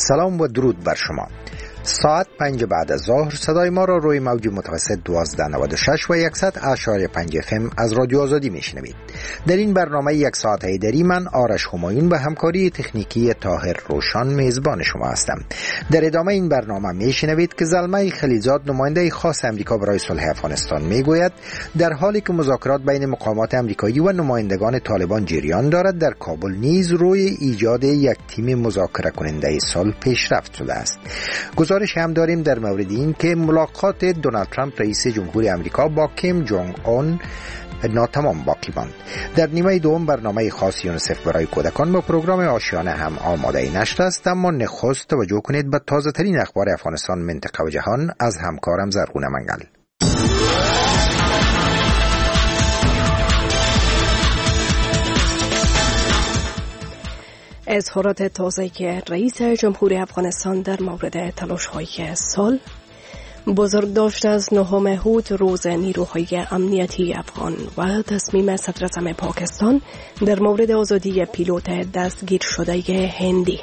سلام و درود بر شما. ساعت 5 بعد از ظهر صدای ما را روی موج متوسط 1296 و 100.5 FM از رادیو آزادی میشنوید. در این برنامه یک ساعت هیدری من آرش همایون به همکاری تکنیکی طاهر روشان میزبان شما هستم. در ادامه این برنامه میشنوید که زلمه خلیلزاد نماینده خاص امریکا برای صلح افغانستان میگوید در حالی که مذاکرات بین مقامات امریکایی و نمایندگان طالبان جریان دارد، در کابل نیز روی ایجاد یک تیم مذاکره کننده صلح پیشرفت شده است. گزارش هم داریم در مورد این که ملاقات دونالد ترامپ رئیس جمهوری آمریکا با کیم جونگ اون ناتمام باقی ماند. در نیمه دوم برنامه خاص یونیسف برای کودکان و پروگرام آشیانه هم آماده نشر است، اما نخست توجه کنید به تازه ترین اخبار افغانستان، منطقه و جهان از همکارم زرغون منگل. اظهارات تازه که رئیس جمهوری افغانستان در مورد تلاش‌های صلح، بزرگداشت از 9 هوت روز نیروهای امنیتی افغان و تصمیم صدراعظم پاکستان در مورد آزادی پیلوت دستگیر شده هندی.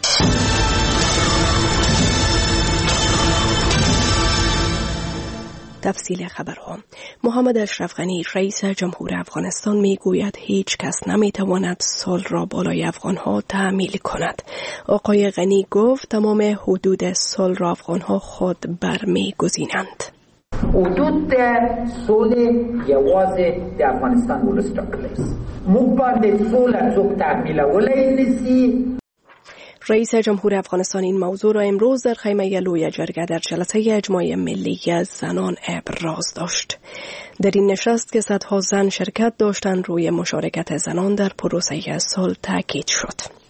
تفصیل خبرها. محمد اشرف غنی رئیس جمهور افغانستان میگوید هیچ کس نمیتواند صلح را بالای افغانها تحمیل کند. آقای غنی گفت تمام حدود صلح را افغانها خود برمیگزینند. حدود صلح یوازې د افغانستان ولس ټاکلی است. موږ باندې صلح څوک تحمیلولی نشي. رئیس جمهور افغانستان این موضوع را امروز در خیمه لوی جرگه در جلسه اجماع ملی زنان ابراز داشت. در این نشست که صدها زن شرکت داشتند، روی مشارکت زنان در پروسه صلح تاکید شد.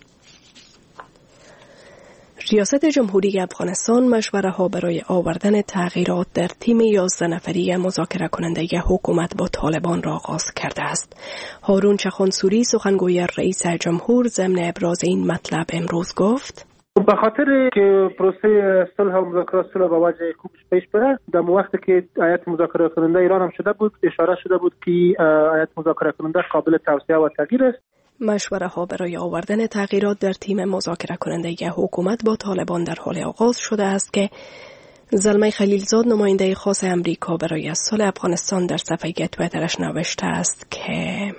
ریاست جمهوری افغانستان مشوره‌ها برای آوردن تغییرات در تیم 11 نفری مذاکره کننده حکومت با طالبان را آغاز کرده است. هارون چخانسوری سخنگوی رئیس جمهور ضمن ابراز این مطلب امروز گفت: به خاطر که پروسه صلح و مذاکرات صلح با وجه خوبش پیش بره، در وقتی که هیئت مذاکره کننده ایران هم شده بود، اشاره شده بود که هیئت مذاکره کننده قابل توسعه و تغییر است. مشوره‌ها برای آوردن تغییرات در تیم مذاکره کننده حکومت با طالبان در حال آغاز شده است که زلمه خلیلزاد نماینده خاص امریکا برای صلح افغانستان در صفحه توییترش نوشته است که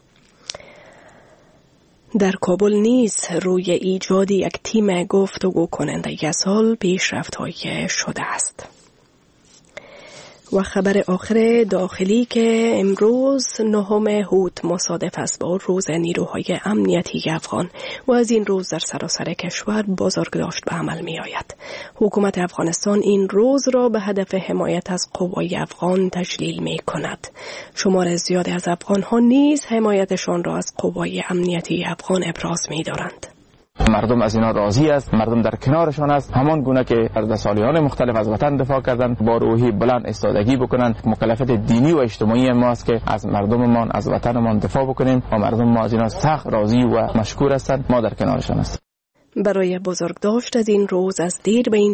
در کابل نیز روی ایجاد یک تیم گفتگو کننده صلح پیشرفت‌هایی شده است. و خبر آخر داخلی که امروز 9 هوت مصادف است با روز نیروهای امنیتی افغان و از این روز در سراسر کشور بزرگداشت به عمل می آید. حکومت افغانستان این روز را به هدف حمایت از قوای افغان تجلیل می کند. شمار زیادی از افغان ها نیز حمایتشان را از قوای امنیتی افغان ابراز می دارند. مردم از اینا راضی است، مردم در کنارشان است، همان گونه که در سالیان مختلف از وطن دفاع کردند با روحی بلند ایستادگی بکنند. مکلفیت دینی و اجتماعی ماست که از مردممان، از وطنمان دفاع بکنیم و مردم ما از اینا سخت راضی و مشکور هستند. ما در کنارشان هستیم. برای بزرگداشت از این روز از دیروز به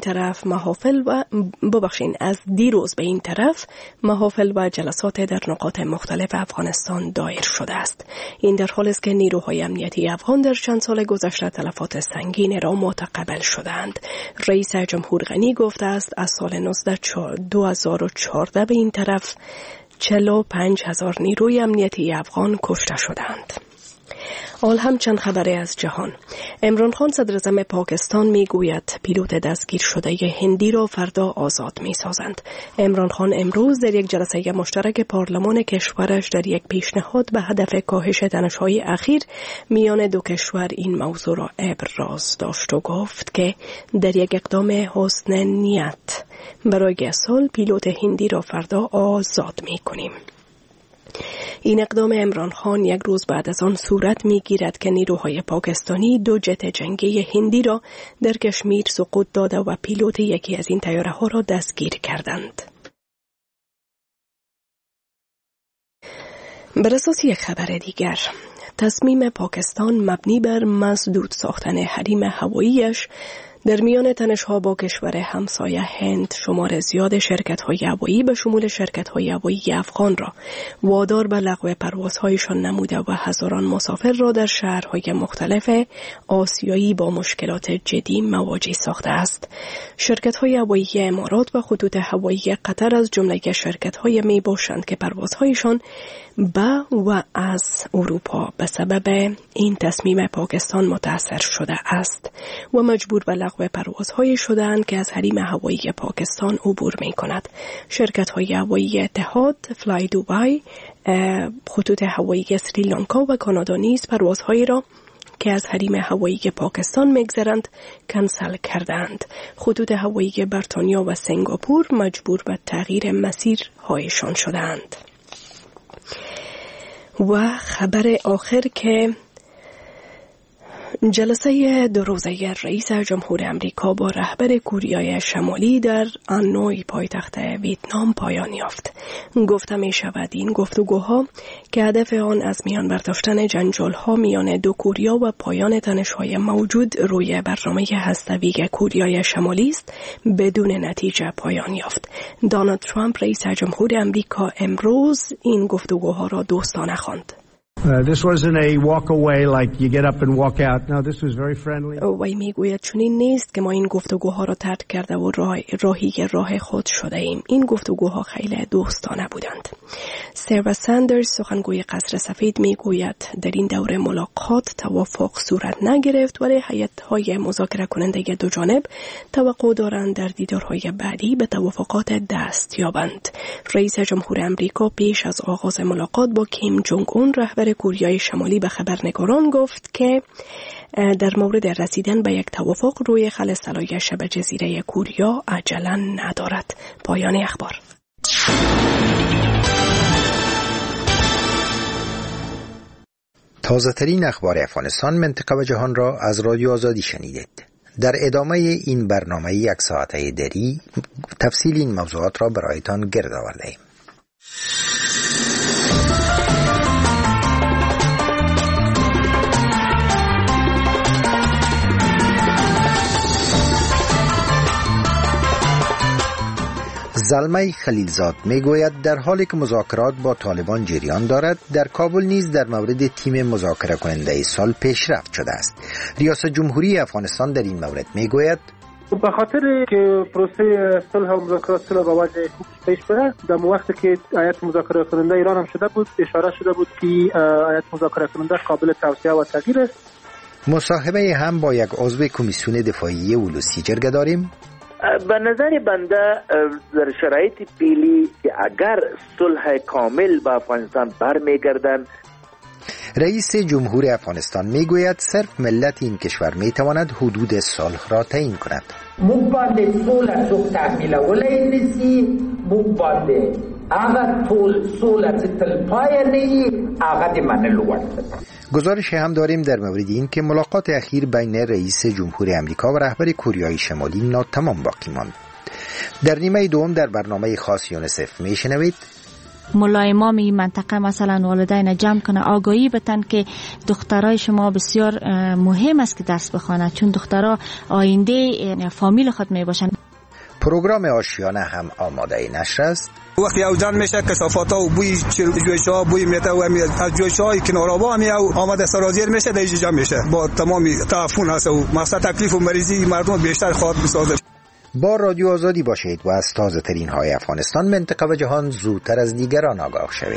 این طرف محافل و جلسات در نقاط مختلف افغانستان دایر شده است. این در حالی است که نیروهای امنیتی افغان در چند سال گذشته تلفات سنگین را متقبل شدند. رئیس جمهور غنی گفته است از سال 2014 به این طرف 45,000 نیروی امنیتی افغان کشته شدند. حال هم چند خبری از جهان. عمران خان صدراعظم پاکستان میگوید پیلوت دستگیر شده هندی را فردا آزاد میسازند. عمران خان امروز در یک جلسه مشترک پارلمان کشورش در یک پیشنهاد به هدف کاهش تنش‌های اخیر میان دو کشور این موضوع را ابراز داشت و گفت که در یک اقدام حسن نیت برای صلح پیلوت هندی را فردا آزاد میکنیم. این اقدام عمران خان یک روز بعد از آن صورت می‌گیرد که نیروهای پاکستانی 2 جت جنگی هندی را در کشمیر سقوط داده و پیلوت یکی از این طیاره‌ها را دستگیر کردند. بر اساس یک خبر دیگر، تصمیم پاکستان مبنی بر مسدود ساختن حریم هواییش در میان تنش‌ها با کشور همسایه هند شمار زیاد شرکت‌های هوایی به شمول شرکت‌های هوایی افغان را وادار به لغو پروازهایشان نموده و هزاران مسافر را در شهرهای مختلف آسیایی با مشکلات جدی مواجه ساخته است. شرکت‌های هوایی امارات و خطوط هوایی قطر از جمله شرکت‌های می باشند که پروازهایشان به و از اروپا به سبب این تصمیم پاکستان متاثر شده است و مجبور به لغو پروازهای شده‌اند که از حریم هوایی پاکستان عبور می‌کند. شرکت‌های هوایی اتحاد، فلای دوبای، خطوط هوایی سریلانکا و کانادا نیز پروازهایی را که از حریم هوایی پاکستان می‌گذرند کنسل کردند. خطوط هوایی بریتانیا و سنگاپور مجبور به تغییر مسیرهایشان شدند. و خبر آخر که جلسه 2 روزه رئیس جمهور امریکا با رهبر کوریای شمالی در هانوی پایتخت ویتنام پایان یافت. گفته می شود این گفتگوها که هدف آن از میان برداشتن جنجال‌ها میان دو کوریا و پایان تنش‌های موجود روی برنامه هسته‌ای کوریای شمالی است بدون نتیجه پایان یافت. دونالد ترامپ رئیس جمهور امریکا امروز این گفتگوها را دوستانه خواند. This wasn't a walk away like you get up and walk out. No, this was very friendly. وی میگوید چنین نیست که ما این گفتگوها را ترک کرده و راه خود شده ایم. این گفتگوها خیلی دوستانه بودند. سروا ساندرز سخنگوی قصر سفید میگوید در این دوره ملاقات توافق صورت نگرفت ولی هیئت‌های مذاکره کننده دو جانب توقع دارند در دیدارهای بعدی به توافقات دست یابند. رئیس جمهور امریکا پیش از آغاز ملاقات با کیم جونگ اون رهبر کوریای شمالی به خبرنگاران گفت که در مورد رسیدن به یک توافق روی خل صلای شبه جزیره کوریا عجله ندارد. پایان اخبار. تازه ترین اخبار افغانستان، منطقه و جهان را از رادیو آزادی شنیدید. در ادامه این برنامه 1 ساعته دری تفصیل این موضوعات را برایتان گرد آورده ایم. زلمه خلیلزاد میگوید در حالی که مذاکرات با طالبان جریان دارد، در کابل نیز در مورد تیم مذاکره کننده صلح پیشرفت شده است. ریاست جمهوری افغانستان در این مورد میگوید به خاطر که پروسه صلح و مذاکرات صلح با وجه خوب پیش بره، در وقتی که هیئت مذاکره کننده ایران هم شده بود، اشاره شده بود که هیئت مذاکره کننده قابل توسعه و تغییر است. مصاحبه هم با یک عضو کمیسیون دفاعی اولوسی جرگه داریم. به نظر بنده در شرایط پیلی که اگر صلح کامل با افغانستان برمیگردند، رئیس جمهور افغانستان میگوید صرف ملت این کشور میتواند حدود صلح را تعیین کند. مباند صلح چوک تحمیل ولی نیسی مباند اگر طول صلح تل پای نی اگر دی منلو ورد. گزارش هم داریم در مورد این که ملاقات اخیر بین رئیس جمهور امریکا و رهبر کوریای شمالی ناتمام باقی ماند. در نیمه دوم در برنامه خاص یونیسف میشنوید ملایمام این منطقه مثلا والدین جمع کنه، آگاهی بتن که دخترای شما بسیار مهم است که درس بخوانه، چون دخترها آینده فامیل خود می باشن. پروگرام آشیانه هم آماده نشر است. وقتی او جان میشه کثافات ها و بوی جویش‌ها، بوی میته و از جویش‌های کنارآوا هم او آماده سرازیر میشه، در اینجا میشه با تمام تعفن هست و مقصد تکلیف و مریضی مردم بیشتر خواهد بسازه. با رادیو آزادی باشید و از تازه ترین های افغانستان، منطقه و جهان زودتر از دیگران آگاه شوید.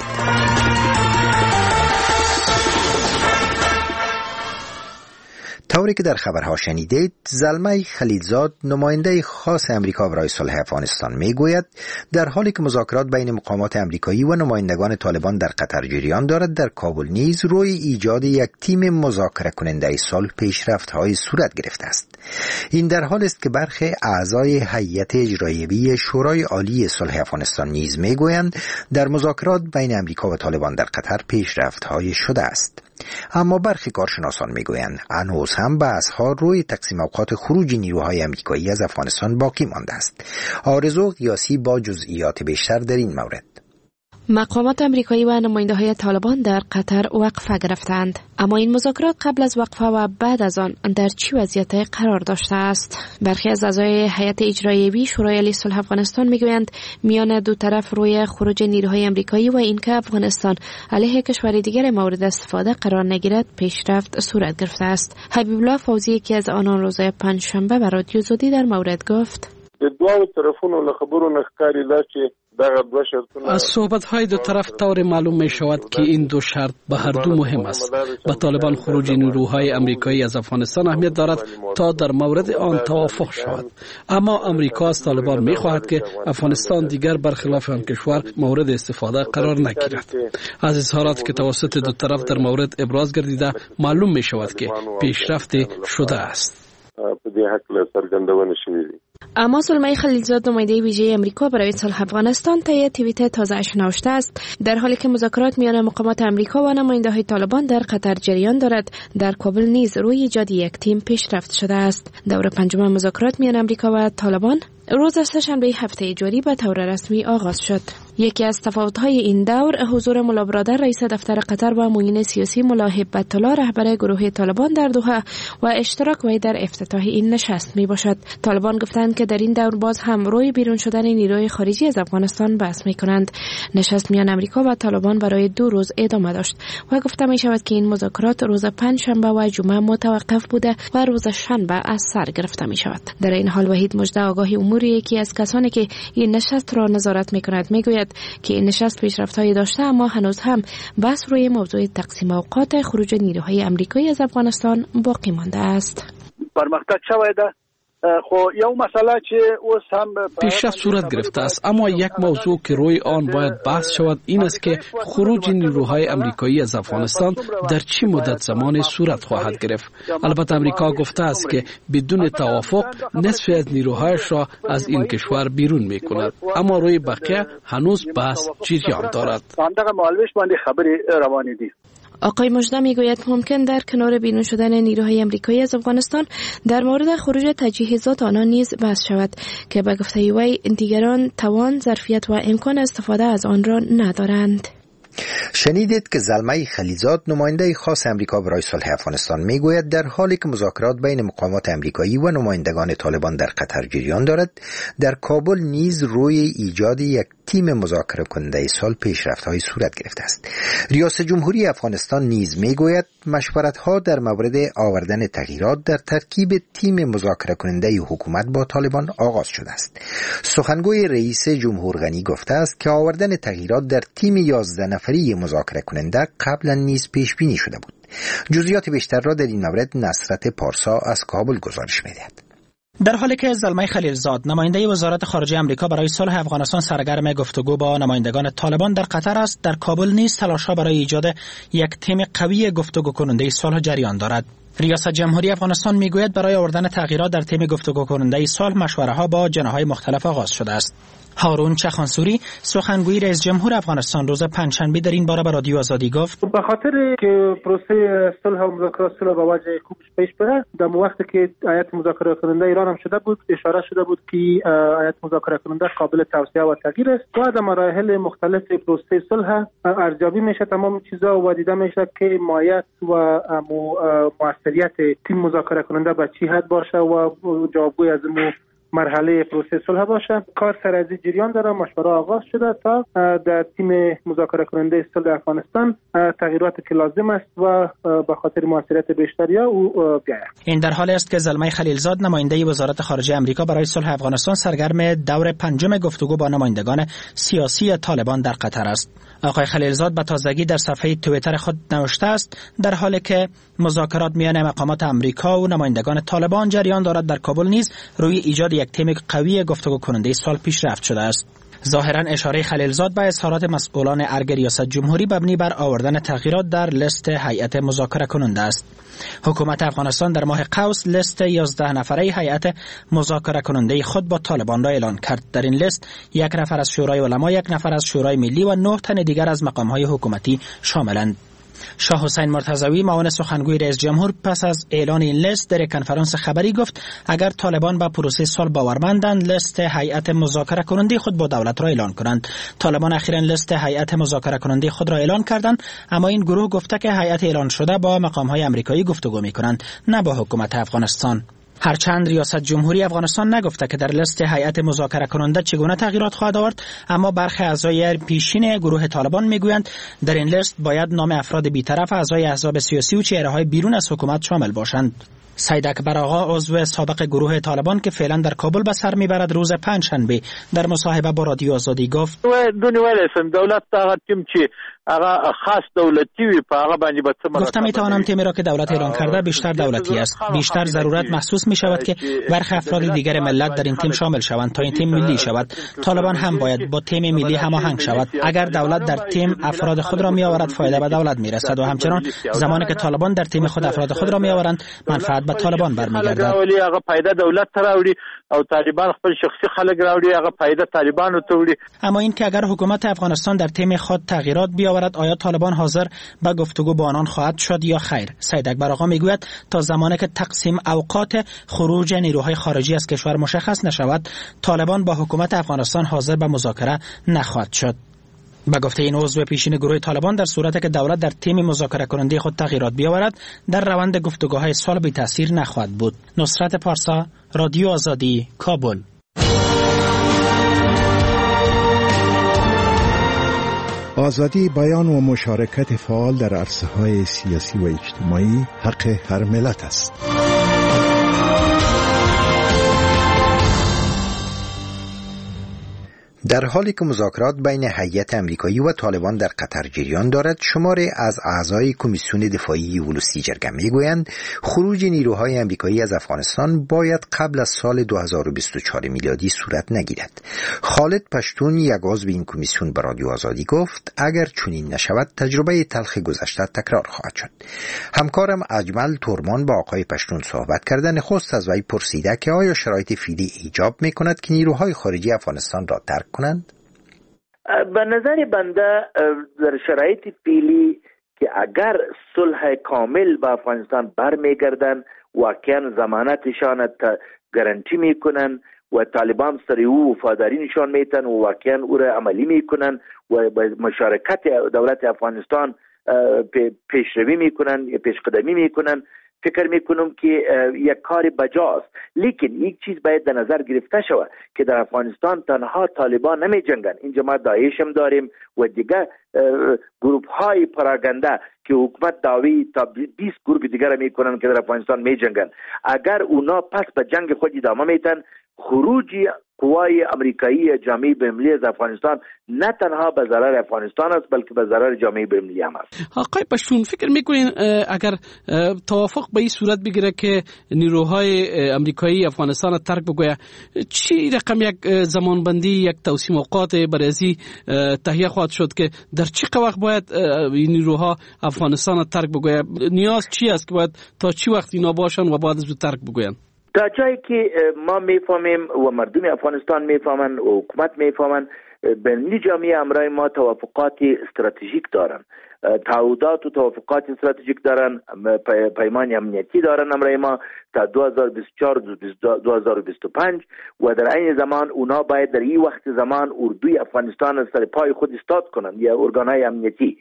طوری که در خبرها شنیدید، زلمه خلیلزاد نماینده خاص امریکا برای صلح افغانستان میگوید در حالی که مذاکرات بین مقامات امریکایی و نمایندگان طالبان در قطر جریان دارد، در کابل نیز روی ایجاد یک تیم مذاکره کننده صلح پیشرفت‌های صورت گرفته است. این در حالی است که برخی اعضای هیئت اجراییه شورای عالی صلح افغانستان نیز میگویند در مذاکرات بین امریکا و طالبان در قطر پیشرفت‌های شده است. اما برخی کارشناسان میگویند هنوز هم بحث‌ها روی تقسیم اوقات خروج نیروهای امریکایی از افغانستان باقی مانده است. آرزو قیاسی با جزئیات بیشتر در این مورد. مقامات آمریکایی و نماینده‌های طالبان در قطر وقفه گرفتند، اما این مذاکرات قبل از وقفه و بعد از آن در چه وضعیتی قرار داشته است؟ برخی از اعضای هیئت اجرایی شورای عالی صلح افغانستان میگویند میان دو طرف روی خروج نیروهای آمریکایی و اینکه افغانستان علیه کشور دیگر مورد استفاده قرار نگیرد پیشرفت صورت گرفته است. حبیب الله فوزی یکی از آنان روز پنجشنبه به رادیو آزادی در مورد گفت: د دوه طرفونو له خبرو نخکاری دا چې از صحبت‌های دو طرف طور معلوم می شود که این دو شرط به هر دو مهم است. به طالبان خروج نیروهای آمریکایی از افغانستان اهمیت دارد تا در مورد آن توافق شود، اما آمریکا از طالبان می خواهد که افغانستان دیگر برخلاف آن کشور مورد استفاده قرار نگیرد. از اظهارات که توسط دو طرف در مورد ابراز گردیده معلوم می شود که پیشرفت شده است. اما سلمای خلیلزاد نماینده ویژه آمریکا برای صلح افغانستان طی توییت تازه‌اش نوشته است: در حالی که مذاکرات میان مقامات آمریکا و نماینده‌های طالبان در قطر جریان دارد، در کابل نیز روی ایجاد یک تیم پیشرفت شده است. دور پنجم مذاکرات میان آمریکا و طالبان روز سه‌شنبه هفته جاری به طور رسمی آغاز شد. یکی از تفاوت‌های این دور حضور ملا برادر رئیس دفتر قطر و معین سیاسی ملا هبت الله رهبر گروه طالبان در دوحه و اشتراک وی در افتتاح این نشست میباشد. طالبان گفتند که در این دور باز هم روی بیرون شدن نیروی خارجی از افغانستان بحث میکنند. نشست میان آمریکا و طالبان برای 2 روز ادامه داشت و گفته می شود که این مذاکرات روز پنجشنبه و جمعه متوقف بوده و روز شنبه از سر گرفته می شود. در این حال وحید مجده آگاهی امور یکی از کسانی که این نشست را نظارت میکند میگوید که این نشست پیشرفت‌هایی داشته، اما هنوز هم بحث روی موضوع تقسیم اوقات خروج نیروهای آمریکایی از افغانستان باقی مانده است. پرمختګ شوی ده، خو یو مسئله چې اوس هم پیشرفت صورت گرفته است، اما یک موضوع که روی آن باید بحث شود این است که خروج نیروهای آمریکایی از افغانستان در چه مدت زمانی صورت خواهد گرفت. البته آمریکا گفته است که بدون توافق نصف از نیروهایش را از این کشور بیرون می‌کند، اما روی بقیه هنوز بحث جریان دارد. همدغه مالوش باندې خبرې روانې دي. آقای مجده میگوید ممکن در کنار بیرون شدن نیروهای آمریکایی از افغانستان در مورد خروج تجهیزات آنها نیز بحث شود که به گفته وی دیگران توان، ظرفیت و امکان استفاده از آن را ندارند. شنیدید که زلمه خلیلزاد نماینده خاص امریکا برای صلح افغانستان میگوید در حالی که مذاکرات بین مقامات امریکایی و نمایندگان طالبان در قطر جریان دارد، در کابل نیز روی ایجاد یک تیم مذاکره کننده صلح پیشرفت‌های صورت گرفته است. ریاست جمهوری افغانستان نیز میگوید مشورت‌ها در مورد آوردن تغییرات در ترکیب تیم مذاکره کننده حکومت با طالبان آغاز شده است. سخنگوی رئیس جمهور غنی گفته است که آوردن تغییرات در تیم 11 نفری مذاکره کننده قبلا نیز پیش بینی شده بود. جزئیات بیشتر را در این مورد نصرت پارسا از کابل گزارش می‌دهد. در حالی که زلمه خلیلزاد نماینده وزارت خارجه آمریکا برای صلح افغانستان سرگرم گفتگو با نمایندگان طالبان در قطر است، در کابل نیز تلاش‌ها برای ایجاد یک تیم قوی گفتگو کننده صلح جریان دارد. ریاست جمهوری افغانستان میگوید برای آوردن تغییرات در تیم گفتگو کننده صلح مشوره‌ها با جناح‌های مختلف آغاز شده است. هارون چخانسوری سخنگوی رئیس جمهور افغانستان روز پنجشنبه در این باره به رادیو آزادی گفت: به خاطر که پروسه صلح و مذاکرات صلح به وجه خوبش پیش بره، در وقتی که هیئت مذاکره کننده ایران هم شده بود، اشاره شده بود که هیئت مذاکره کننده قابل توسعه و تغییر است و در مراحل مختلف پروسه صلح ارزیابی میشه تمام چیزا و دیده میشه که ماهیت و موثریت تیم مذاکره کننده به چه حد باشه و جوابگوی از مرحله پروسه صلح باشه. کار سرازی جریان داره، مشوره آغاز شده تا در تیم مذاکره کننده صلح افغانستان تغییراتی که لازم است و به خاطر موثریت بیشتری او بیاید. این در حالی است که زلمه خلیلزاد نماینده وزارت خارجه آمریکا برای صلح افغانستان سرگرم دور پنجم گفتگو با نمایندگان سیاسی طالبان در قطر است. آقای خلیلزاد به تازگی در صفحه توییتر خود نوشته است: در حالی که مذاکرات میان مقامات آمریکا و نمایندگان طالبان جریان دارد، در کابل نیز روی ایجاد یک تیم قوی گفتگو کننده صلح پیشرفت شده است. ظاهرا اشاره خلیلزاد به اظهارات مسئولان ارگ ریاست جمهوری مبنی بر آوردن تغییرات در لیست هیئت مذاکره کننده است. حکومت افغانستان در ماه قوس لیست 11 نفره هیئت مذاکره کننده خود با طالبان را اعلان کرد. در این لیست 1 نفر از شورای علما، 1 نفر از شورای ملی و 9 تن دیگر از مقام‌های حکومتی شاملند. شاه حسین مرتضوی معاون سخنگوی رئیس جمهور پس از اعلان این لیست در کنفرانس خبری گفت اگر طالبان به پروسه صلح باورمندند لیست هیئت مذاکره کننده خود با دولت را اعلان کنند. طالبان اخیراً لیست هیئت مذاکره کننده خود را اعلان کردند، اما این گروه گفته که هیئت اعلان شده با مقام‌های آمریکایی گفتگو می‌کنند، نه با حکومت افغانستان. هرچند ریاست جمهوری افغانستان نگفته که در لیست هیئت مذاکره کننده چگونه تغییرات خواهد آورد، اما برخی اعضای پیشین گروه طالبان میگویند در این لیست باید نام افراد بی‌طرف اعضای احزاب سیاسی و چهره‌های بیرون از حکومت شامل باشند. سید اکبر آقا عضو سابق گروه طالبان که فعلا در کابل به سر میبرد روز پنجشنبه در مصاحبه با رادیو آزادی گفت دولت هغه خاص دولتی وي په هغه باندې به څه گفتم میتوانم تیمی را که دولت اعلان کرده بیشتر دولتی است. بیشتر ضرورت محسوس می شود که برخی افراد دیگر ملت در این تیم شامل شوند تا این تیم ملی شود. طالبان هم باید با تیم ملی هماهنگ شود. اگر دولت در تیم افراد خود را می آورد فایده به دولت می رسد و همچنان زمانی که طالبان در تیم خود افراد خود را می آورند منفعت به طالبان برمیگردد. هغه فایده دولت راوړي او طالبان خپل شخصي خلک راوړي هغه فایده طالبانو ته وړي. اما این که اگر حکومت افغانستان در تیم خود تغییرات بیاورد آیا طالبان حاضر به گفتگو با آنان خواهد شد یا خیر؟ سید اکبر آقا میگوید تا زمانی که تقسیم اوقات خروج نیروهای خارجی از کشور مشخص نشود طالبان با حکومت افغانستان حاضر به مذاکره نخواهد شد. به گفته این عضو پیشین گروه طالبان در صورتی که دولت در تیم مذاکره کننده خود تغییرات بیاورد در روند گفتگوهای صلح بی تاثیر نخواهد بود. نصرت پارسا، رادیو آزادی، کابل. آزادی بیان و مشارکت فعال در عرصه‌های سیاسی و اجتماعی حق هر ملت است. در حالی که مذاکرات بین هیئت آمریکایی و طالبان در قطر جریان دارد، شماری از اعضای کمیسیون دفاعی ولوسی جرگه میگویند خروج نیروهای آمریکایی از افغانستان باید قبل از سال 2024 میلادی صورت نگیرد. خالد پشتون، یک عضو این کمیسیون، به رادیو آزادی گفت اگر چنین نشود تجربه تلخ گذشته تکرار خواهد شد. همکارم اجمل تورمان با آقای پشتون صحبت کرده. نخست از وی پرسیده که آیا شرایط فعلی ایجاب میکند که نیروهای خارجی افغانستان را ترک کنند؟ به نظر بنده در شرایط فعلی که اگر صلح کامل با افغانستان برمیگردن واقعا ضمانتشان گارانتی میکنن و طالبان سر او وفاداری نشان میتن و واقعا او را عملی میکنن و با مشارکت دولت افغانستان پیشروی میکنن یا پیشقدمی میکنن، فکر میکنم که یک کار بجاست. لیکن یک چیز باید در نظر گرفته شود که در افغانستان تنها طالبان نمی جنگن، اینجا ما داعش هم داریم و دیگه گروپ های پراگنده که حکومت دعوی تا 20 گروپ دیگر میکنن که در افغانستان می جنگن. اگر اونا پس به جنگ خود ادامه میتن، خروج قوای امریکایی جامعه بین‌المللی از افغانستان نه تنها به ضرر افغانستان است بلکه به ضرر جامعه بین‌المللی هم است. آقای پشتون، فکر میکنین اگر توافق به این صورت بگیره که نیروهای امریکایی افغانستان را ترک بگوید، چی رقم یک زمانبندی، یک توسیم اوقات برای تهیه خواهد شد که در چه وقت باید این نیروها افغانستان را ترک بگوید؟ نیاز چی است که باید تا چی وقت اینا باشن و بعد از ترک بگوین؟ تا جایی که ما میفهمیم و مردم افغانستان میفهمن و حکومت میفهمن، بین جامعه همراه ما توافقات استراتژیک دارن، تعهدات و توافقات استراتژیک دارن، پیمان امنیتی دارن همراه ما تا 2024 2025 و در این زمان اونا باید در این وقت زمان اردوی افغانستان از سر پای خود استاد کنن یا ارگانهای امنیتی.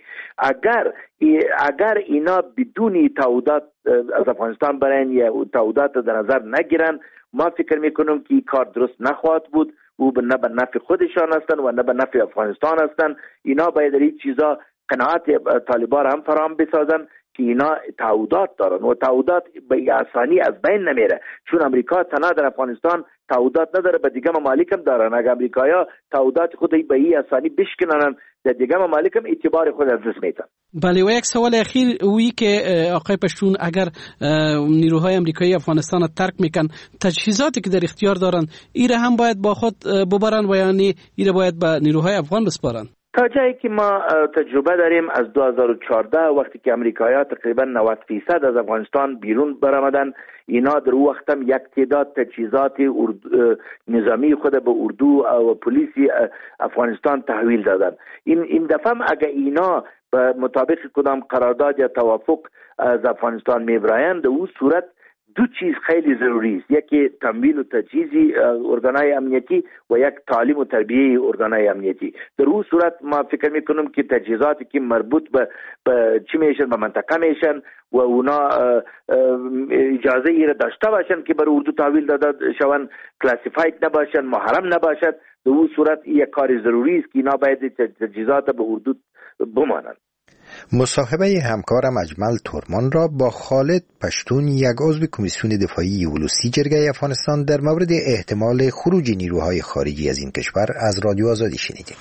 اگر اینا بدون تعهدات از افغانستان برن یا تعهدات در نظر نگیرن، ما فکر میکنم که این کار درست نخواهد بود. او نه به نفع خودشان هستن و نه به نفع افغانستان هستن. اینا باید در این چیزا قناعت طالبان هم فراهم بسازن که اینا تعهدات دارن و تعهدات به آسانی از بین نمیره، چون امریکا تنها در افغانستان تعهدات نداره، به دیگه ممالک هم دارن. اگر امریکایا تعهدات خود به این آسانی بشکنن، در دیگه ممالک هم اعتبار خود از دست میدن. بله، و یک سوال اخیر وی که آقای پشتون، اگر نیروهای امریکایی افغانستان را ترک میکن، تجهیزاتی که در اختیار دارن ایره هم باید با خود ببرن و یعنی ایره باید به نیروهای افغان بسپارن؟ تا جایی که ما تجربه داریم از 2014 وقتی که امریکایی‌ها تقریبا 90% از افغانستان بیرون برآمدن، اینا در وقت هم یک تعداد تجهیزات نظامی خود به اردو و پلیس افغانستان تحویل دادن. این دفعه هم اگه اینا به مطابق کدام قرارداد یا توافق از افغانستان میبرایند، در اون صورت دو چیز خیلی ضروری است: یکی تمویل و تجهیزی ارگانهای امنیتی و یک تعلیم و تربیه ارگانهای امنیتی. در اون صورت ما فکر میکنم که تجهیزاتی که مربوط به چی میشن، به منطقه میشن و اونا اجازه ای را داشته باشن که بر اردو تحویل داده شوند، کلاسیفاید نباشن، محرم نباشد. در اون صورت یک کار ضروری است که اینا باید تجهیزات به اردو بمانند. مصاحبه همکارم اجمل ترمان را با خالد پشتون، یک عضو کمیسیون دفاعی ولوسی جرگه افغانستان، در مورد احتمال خروج نیروهای خارجی از این کشور از رادیو آزادی شنیدیم.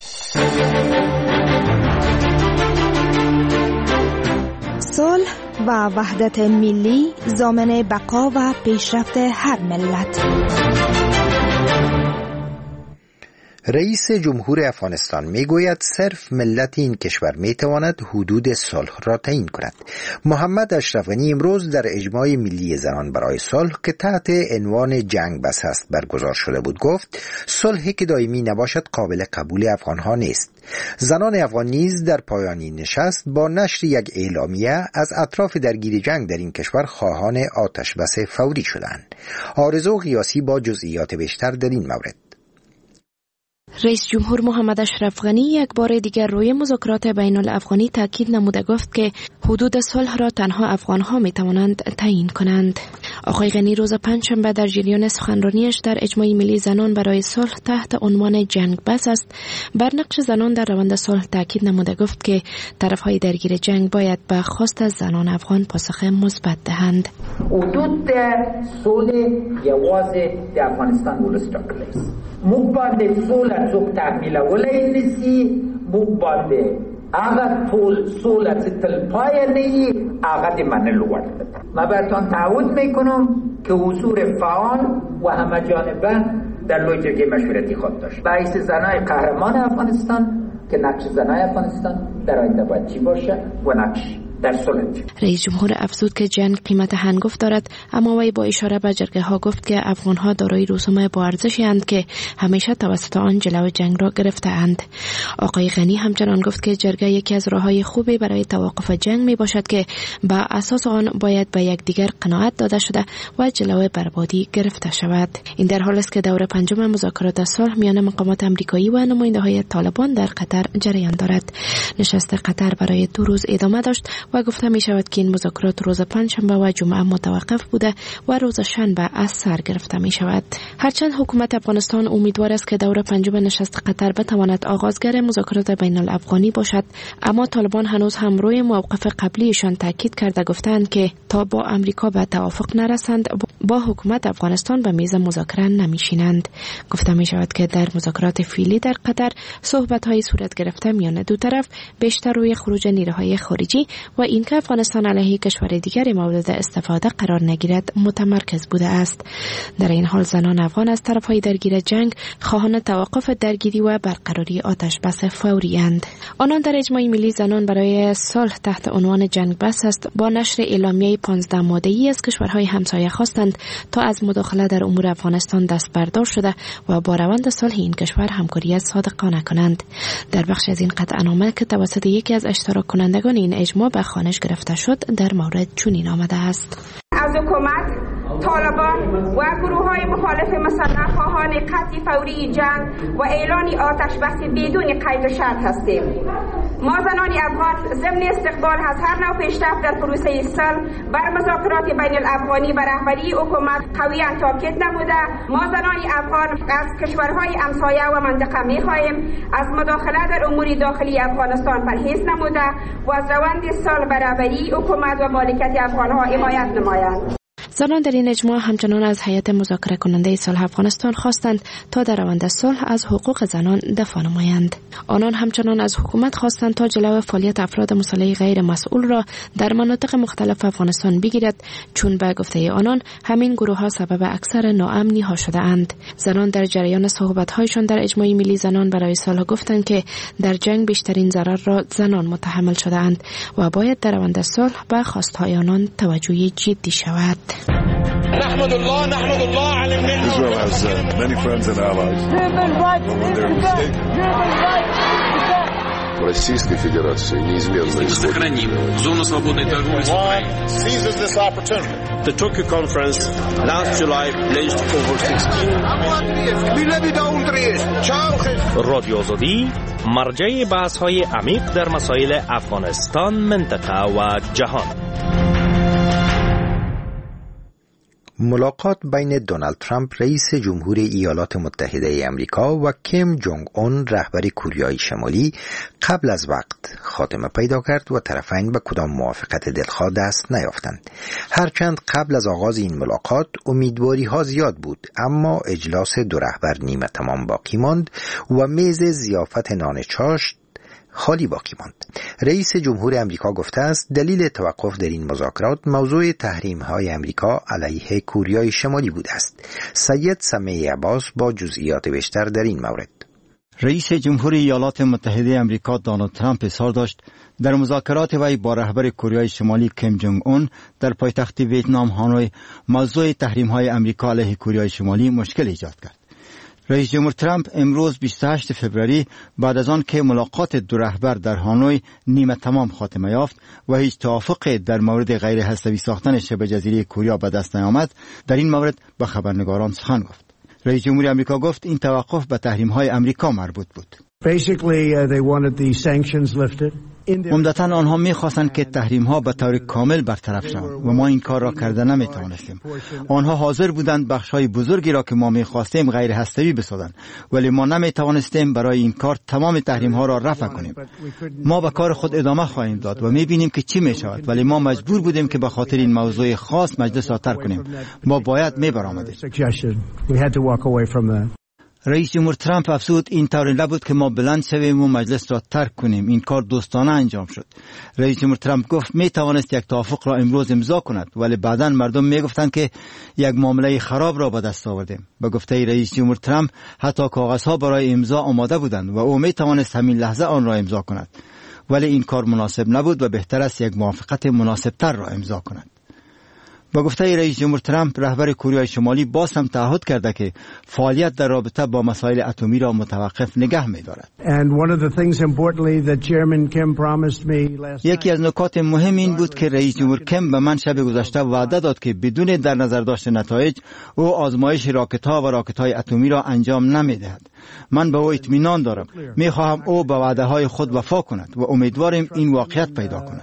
صلح و وحدت ملی ضامن بقا و پیشرفت هر ملت. رئیس جمهور افغانستان میگوید صرف ملت این کشور میتواند حدود صلح را تعیین کند. محمد اشرف غنی امروز در اجماع ملی زنان برای صلح که تحت عنوان جنگ بس است برگزار شده بود گفت صلحی که دائمی نباشد قابل قبول افغانها نیست. زنان افغان نیز در پایانی نشست با نشر یک اعلامیه از اطراف درگیر جنگ در این کشور خواهان آتش بس فوری شدند. آرزو قیاسی با جزئیات بیشتر در این مورد. رئیس جمهور محمد اشرف غنی یک بار دیگر روی مذاکرات بین الافغانی تاکید نموده گفت که حدود صلح را تنها افغانها می توانند تعیین کنند. آقای غنی روز پنجشنبه در جریان سخنرانیش در اجماع ملی زنان برای صلح تحت عنوان جنگ بس است بر نقش زنان در روند صلح تاکید نموده گفت که طرفهای درگیر جنگ باید به خواست زنان افغان پاسخ مثبت دهند. حدود صلح یوازې د افغانستان ولس ټاکلی است. موږ باندې سوله څوک تحمیلولی نشي. موږ باندې هغه ټول سوله چې تلپایه نه وي هغه د منلو وړ ده. ما براتان تعهد میکنم که حضور فعال و همه جانبه در لوی جرگه مشورتی خود داشت. به حیث زنای قهرمان افغانستان که نقش زنای افغانستان در آینده باید چی باشه و نقش در صلح. رئیس جمهور افزود که جنگ قیمت هنگفت دارد، اما وی با اشاره به جرگه ها گفت که افغان ها دارای رسوم با ارزشی اند که همیشه توسط آن جلو جنگ را گرفته اند. آقای غنی همچنان گفت که جرگه یکی از راههای خوبی برای توقف جنگ می باشد که با اساس آن باید به یکدیگر قناعت داده شده و جلو بربادی گرفته شود. این در حالی است که دور پنجم مذاکرات صلح میان مقامات آمریکایی و نماینده های طالبان در قطر جریان دارد. نشست قطر برای 2 روز ادامه داشت و گفته می شود که این مذاکرات روز پنجشنبه و جمعه متوقف بوده و روز شنبه از سر گرفته می شود. هرچند حکومت افغانستان امیدوار است که دور پنجم نشست قطر بتواند آغازگر مذاکرات بین الافغانی باشد، اما طالبان هنوز هم روی موقف قبلیشان تاکید کرده گفتند که تا با امریکا به توافق نرسند با حکومت افغانستان به میز مذاکره نمیشینند. گفته می شود که در مذاکرات فعلی در قطر صحبت‌های صورت گرفته میان دو طرف بیشتر روی خروج نیروهای خارجی و اینکه افغانستان علیه کشور دیگری مورد استفاده قرار نگیرد متمرکز بوده است. در این حال زنان افغان از طرفهای درگیر جنگ خواهان توقف درگیری و برقراری آتش بس فوری اند. آنان در اجماع ملی زنان برای صلح تحت عنوان جنگ بس است با نشر اعلامیه 15 ماده‌ای از کشورهای همسایه خواستند تا از مداخله در امور افغانستان دست بردار شده و با روند صلح این کشور همکاری صادقانه کنند. در بخش از این قطعنامه که توسط یکی از اشتراک کنندگان این اجماع به خوانش گرفته شد در مورد چنین آمده است: از حکومت، طالبان و گروه‌های مخالف مسلح خواهان قطع فوری جنگ و اعلان آتش بس بدون قید و شرط هستیم. ما زنان افغان ضمن استقبال از هر نوع پیشرفت در پروسه صلح بر مذاکرات بین الافغانی و رهبری حکومت قویاً تاکید نموده، ما زنان افغان از کشورهای همسایه و منطقه می‌خواهیم از مداخله در امور داخلی افغانستان پرهیز نموده و از روند صلح بر رهبری حکومت و مالکیت افغان‌ها حمایت نمایند. زنان در این اجماع همچنان از هیئت مذاکره کننده صلح افغانستان خواستند تا در روند صلح از حقوق زنان دفاع نمایند. آنان همچنان از حکومت خواستند تا جلو فعالیت افراد مسلح غیر مسئول را در مناطق مختلف افغانستان بگیرد، چون به گفته آنان همین گروه ها سبب اکثر ناامنی ها شده اند. زنان در جریان صحبت هایشان در اجماع ملی زنان برای صلح گفتند که در جنگ بیشترین ضرر را زنان متحمل شده اند و باید در روند صلح به خواستهای آنان توجه جدی شود. نحمد الله على المنة. Israel has many friends and allies. Российской Федерации неизменно сохраним зону свободной торговли с Украиной. Seizes this opportunity. The Tokyo conference last July pledged over 16. رادیو آزادی مرجع بحث‌های عمیق در مسائل افغانستان، منطقه و جهان. ملاقات بین دونالد ترامپ رئیس جمهور ایالات متحده آمریکا و کیم جونگ اون رهبر کوریای شمالی قبل از وقت خاتمه پیدا کرد و طرفین به کدام موافقت دلخواه دست نیافتند. هرچند قبل از آغاز این ملاقات امیدواری ها زیاد بود، اما اجلاس دو رهبر نیمه تمام باقی ماند و میز ضیافت نان چاشت خالی باقی ماند. رئیس جمهور امریکا گفته است دلیل توقف در این مذاکرات موضوع تحریم‌های امریکا علیه کوریای شمالی بوده است. سید سمیع عباس با جزئیات بیشتر در این مورد. رئیس جمهور ایالات متحده امریکا دونالد ترامپ اظهار داشت در مذاکرات وی با رهبر کوریای شمالی کیم جونگ اون در پایتخت ویتنام هانوی موضوع تحریم‌های امریکا علیه کوریای شمالی مشکل ایجاد کرد. رئیس جمهور ترامپ امروز 28 فوریه بعد از آن که ملاقات دو رهبر در هانوی نیمه تمام خاتمه یافت و هیچ توافق در مورد غیر هسته‌ای ساختن شبه جزیره کوریا به دست نیامد، در این مورد به خبرنگاران سخن گفت. رئیس جمهور آمریکا گفت این توقف به تحریم‌های آمریکا مربوط بود. عمدتاً آنها می‌خواستند که تحریم‌ها به طور کامل برطرف شوند و ما این کار را کرده نمی‌توانستیم. آنها حاضر بودند بخش‌های بزرگی را که ما می‌خواستیم غیر هسته‌ای بسازند، ولی ما نمی‌توانستیم برای این کار تمام تحریم‌ها را رفع کنیم. ما به کار خود ادامه خواهیم داد و می‌بینیم که چی می‌شود، ولی ما مجبور بودیم که به خاطر این موضوع خاص مجلس را ترک کنیم. ما باید می‌برآمدیم. رئیس جمهور ترامپ افزود این طور نبود که ما بلند شویم و مجلس را ترک کنیم. این کار دوستانه انجام شد. رئیس جمهور ترامپ گفت می توانست یک توافق را امروز امضا کند، ولی بعداً مردم می گفتند که یک معامله خراب را به دست آوردیم. به گفته رئیس جمهور ترامپ حتی کاغذها برای امضا آماده بودند و او می توانست همین لحظه آن را امضا کند، ولی این کار مناسب نبود و بهتر است یک موافقت مناسبتر را امضا کند. با گفته رئیس جمهور ترامپ رهبر کوریای شمالی باز هم تعهد کرده که فعالیت در رابطه با مسائل اتمی را متوقف نگه می‌دارد. یکی از نکات مهم این بود که رئیس جمهور کیم به من شب گذشته وعده داد که بدون در نظر داشتن نتایج او آزمایش راکت‌ها و راکت‌های اتمی را انجام نمی‌دهد. من به او اطمینان دارم. می‌خواهم او به وعده‌های خود وفا کند و امیدواریم این واقعیت پیدا کند.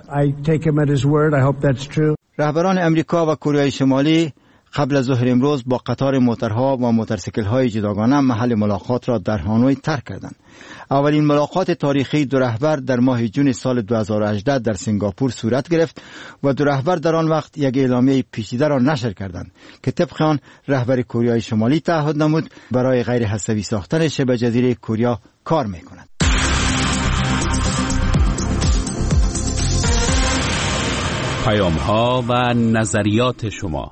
رهبران امریکا و کره شمالی قبل از ظهر امروز با قطار موترها و موتورسیکل‌های جداگانه محل ملاقات را در هانوی ترک کردند. اولین ملاقات تاریخی دو رهبر در ماه جون سال 2018 در سنگاپور صورت گرفت و دو رهبر در آن وقت یک اعلامیه پیچیده را نشر کردند که طبق آن رهبر کره شمالی تعهد نمود برای غیر هسته‌ای ساختن شبه جزیره کوریا کار می‌کند. پیام‌ها و نظریات شما.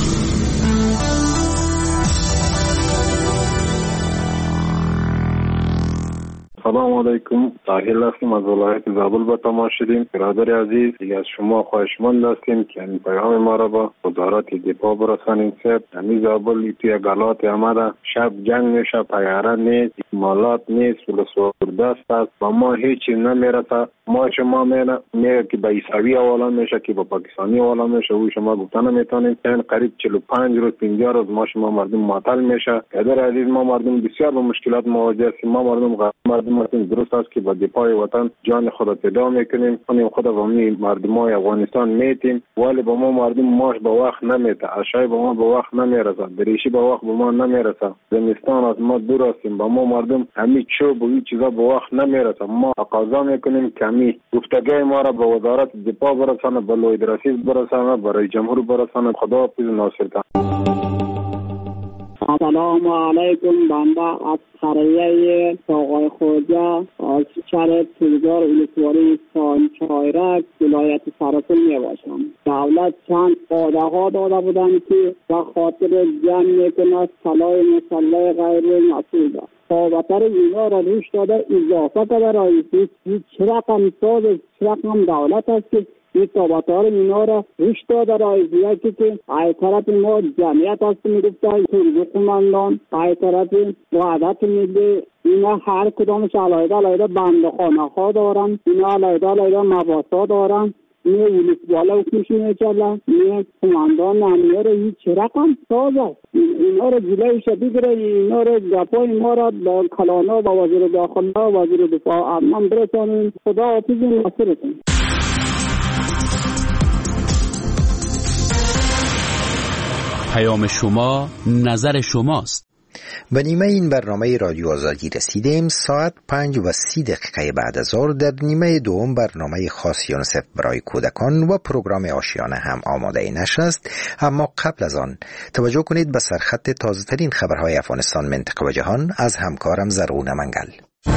سلام علیکم. طاهر هستم از ولایت زابل به تماس شدیم. برادر عزیز، دیگه از شما خواهشمند هستیم که این پیام ما را با وزارت دفاع برسانید. صاحب همین زابل توی گلات آمده، شب جنگ میشه، پیاره نیست، مالات نیست، دست است و ما هیچی نمیرسه. ما شما میگه که به عیسوی حواله میشه که به پاکستانی حواله میشه، او شما گفتن نمیتونید. این قریب 45 روز 50 روز ما شما مردم معطل میشه. برادر عزیز، ما مردم بسیار با مشکلات مواجه هستیم. ما مردم درست است که با دفاع وطن جان خود فدا میکنیم، خونیم خود با مردمای افغانستان میتیم، ولی با ما مردم ماش به وقت نمیته، اشای با ما به وقت نمیرسه، دریشی به وقت به ما نمیرسه، زمستان از ما دور هستیم، با ما مردم همین چوب و این چیزا به وقت نمیرسه. ما تقاضا میکنیم که می گفتگی ما را به وزارت دفاع برسانه، به لوی رئیس برسانه، برای جمهور برسانه. خدا حافظ ناصر. السلام علیکم. بنده از قریه آقای خوجا از شهر تلگار ولسوالی سانچایرک ولایت سرپل می باشم. دولت چند وعده ها داده بودند که به خاطر جمع میکنه سلاح مسلح غیر مسئول خوابتر اینا را روش داده اضافه کرده رئیسی چه رقم ساز چه رقم دولت است که این تابطار اینا را روش داده رئیسیه که ای طرف ما جمعیت هست میگفته ترزو قماندان ای طرف وعدت میده اینا هر کدامش علیده بند خانه ها دارن، اینا علیده مباسا دارن، نه ولیس بالا حکمش میچلن، نه قماندان نمیه را هیچ رقم ساز است. اینا را جلوش بگیره، اینا را گپای ما را با کلانا با وزیر داخله وزیر دفاع امن برسانیم. خدا حافظ ناصرتون. پیام شما نظر شماست. به نیمه این برنامه رادیو آزادی رسیدیم. ساعت 5:30 بعد از ظهر در نیمه دوم برنامه خاص یونیسف برای کودکان و پروگرام آشیانه هم آماده نشست. اما قبل از آن توجه کنید به سرخط تازه ترین خبرهای افغانستان، منطقه و جهان از همکارم زرغونه منگل.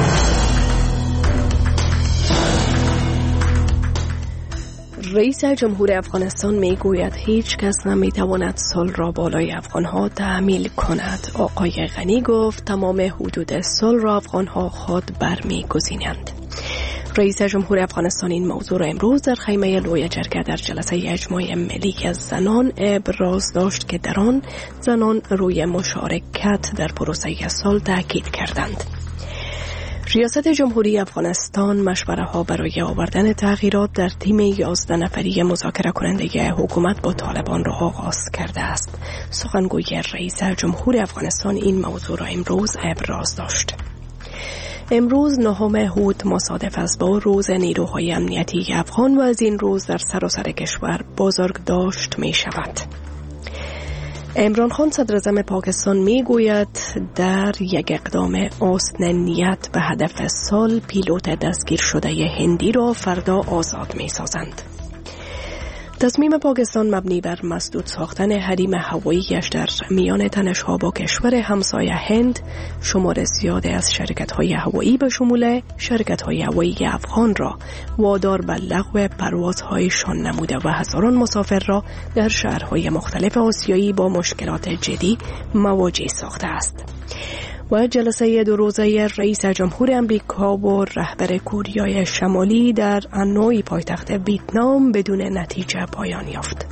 رئیس جمهور افغانستان می گوید هیچ کس نمی تواند صلح را بالای افغانها تحمیل کند. آقای غنی گفت تمام حدود صلح را افغانها خود برمی گزینند. رئیس جمهور افغانستان این موضوع را امروز در خیمه لوی جرگه در جلسه اجماع ملی از زنان ابراز داشت که در آن زنان روی مشارکت در پروسه صلح تاکید کردند. ریاست جمهوری افغانستان مشوره ها برای آوردن تغییرات در تیم 11 نفری مذاکره کننده حکومت با طالبان را آغاز کرده است. سخنگوی رئیس جمهور افغانستان این موضوع را امروز ابراز داشت. امروز 9 هود مصادف است با روز نیروهای امنیتی افغان و از این روز در سراسر کشور بزرگ داشت می شود. عمران خان صدر اعظم پاکستان می گوید در یک اقدام حسن نیت به هدف صلح پیلوت دستگیر شده هندی را فردا آزاد می سازند. تصمیم پاکستان مبنی بر مسدود ساختن حریم هواییش در میان تنش‌ها با کشور همسایه هند شمار زیادی از شرکت‌های هوایی به شمول شرکت‌های هوایی افغان را وادار به لغو پروازهایشان نموده و هزاران مسافر را در شهرهای مختلف آسیایی با مشکلات جدی مواجه ساخته است. و جلسه 2 روزه رئیس جمهور امریکا و رهبر کوریای شمالی در هانوی پایتخت ویتنام بدون نتیجه پایان یافت.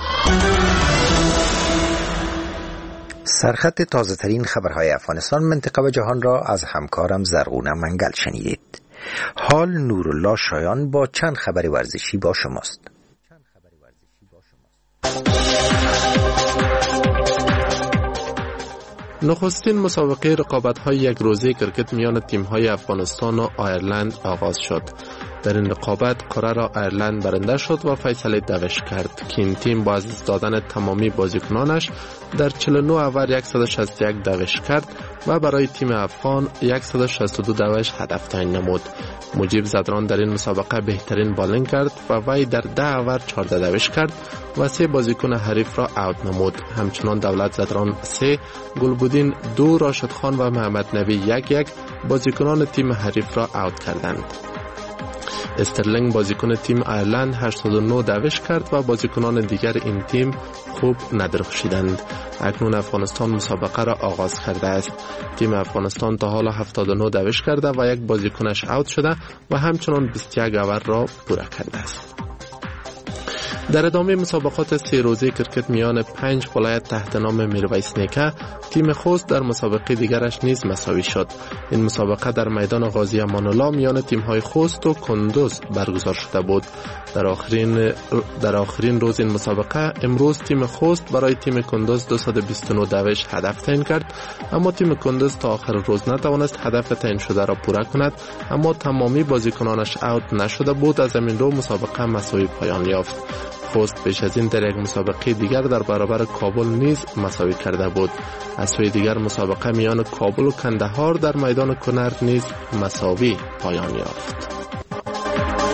سرخط تازه ترین خبرهای افغانستان، منطقه و جهان را از همکارم زرغونه منگل شنیدید. حال نورالله شایان با چند خبر ورزشی با شماست. نخستین مسابقه رقابت‌های یک روزه کرکت میان تیم‌های افغانستان و آیرلند آغاز شد. در این رقابت کره را آیرلند برنده شد و فیصله دوش کرد که این تیم با از دست دادن تمامی بازیکنانش در 49 اوور 161 دوش کرد و برای تیم افغان 162 دوش هدف تعیین نمود. مجیب زدران در این مسابقه بهترین بالینگ کرد و وی در 10 اوور 14 دوش کرد و 3 بازیکن حریف را اوت نمود. همچنان دولت زدران 3، گلبودین 2، راشد خان و محمد نبی 1-1 بازیکنان تیم حریف را اوت کردند. استرلینگ بازیکن تیم آیرلند 89 دوش کرد و بازیکنان دیگر این تیم خوب ندرخشیدند. اکنون افغانستان مسابقه را آغاز کرده است. تیم افغانستان تا حالا 79 دوش کرده و 1 بازیکنش اوت شده و همچنان 21 اوور را پوره کرده است. در ادامه مسابقات 3 روزه کرکت میان 5 ولایت تحت نام میرویس نیکه، تیم خوست در مسابقه دیگرش نیز مساوی شد. این مسابقه در میدان غازی امان الله میان تیم‌های خوست و کندوز برگزار شده بود. در آخرین روز این مسابقه امروز تیم خوست برای تیم کندوز 229 دوش هدف تعیین کرد، اما تیم کندوز تا آخر روز نتوانست هدف تعیین شده را پوره کند، اما تمامی بازیکنانش اوت نشده بود. از همین رو مسابقه مساوی پایان یافت. خوست پیش از این در یک مسابقه دیگر در برابر کابل نیز مساوی کرده بود. از سوی دیگر مسابقه میان کابل و کندهار در میدان کنر نیز مساوی پایان یافت.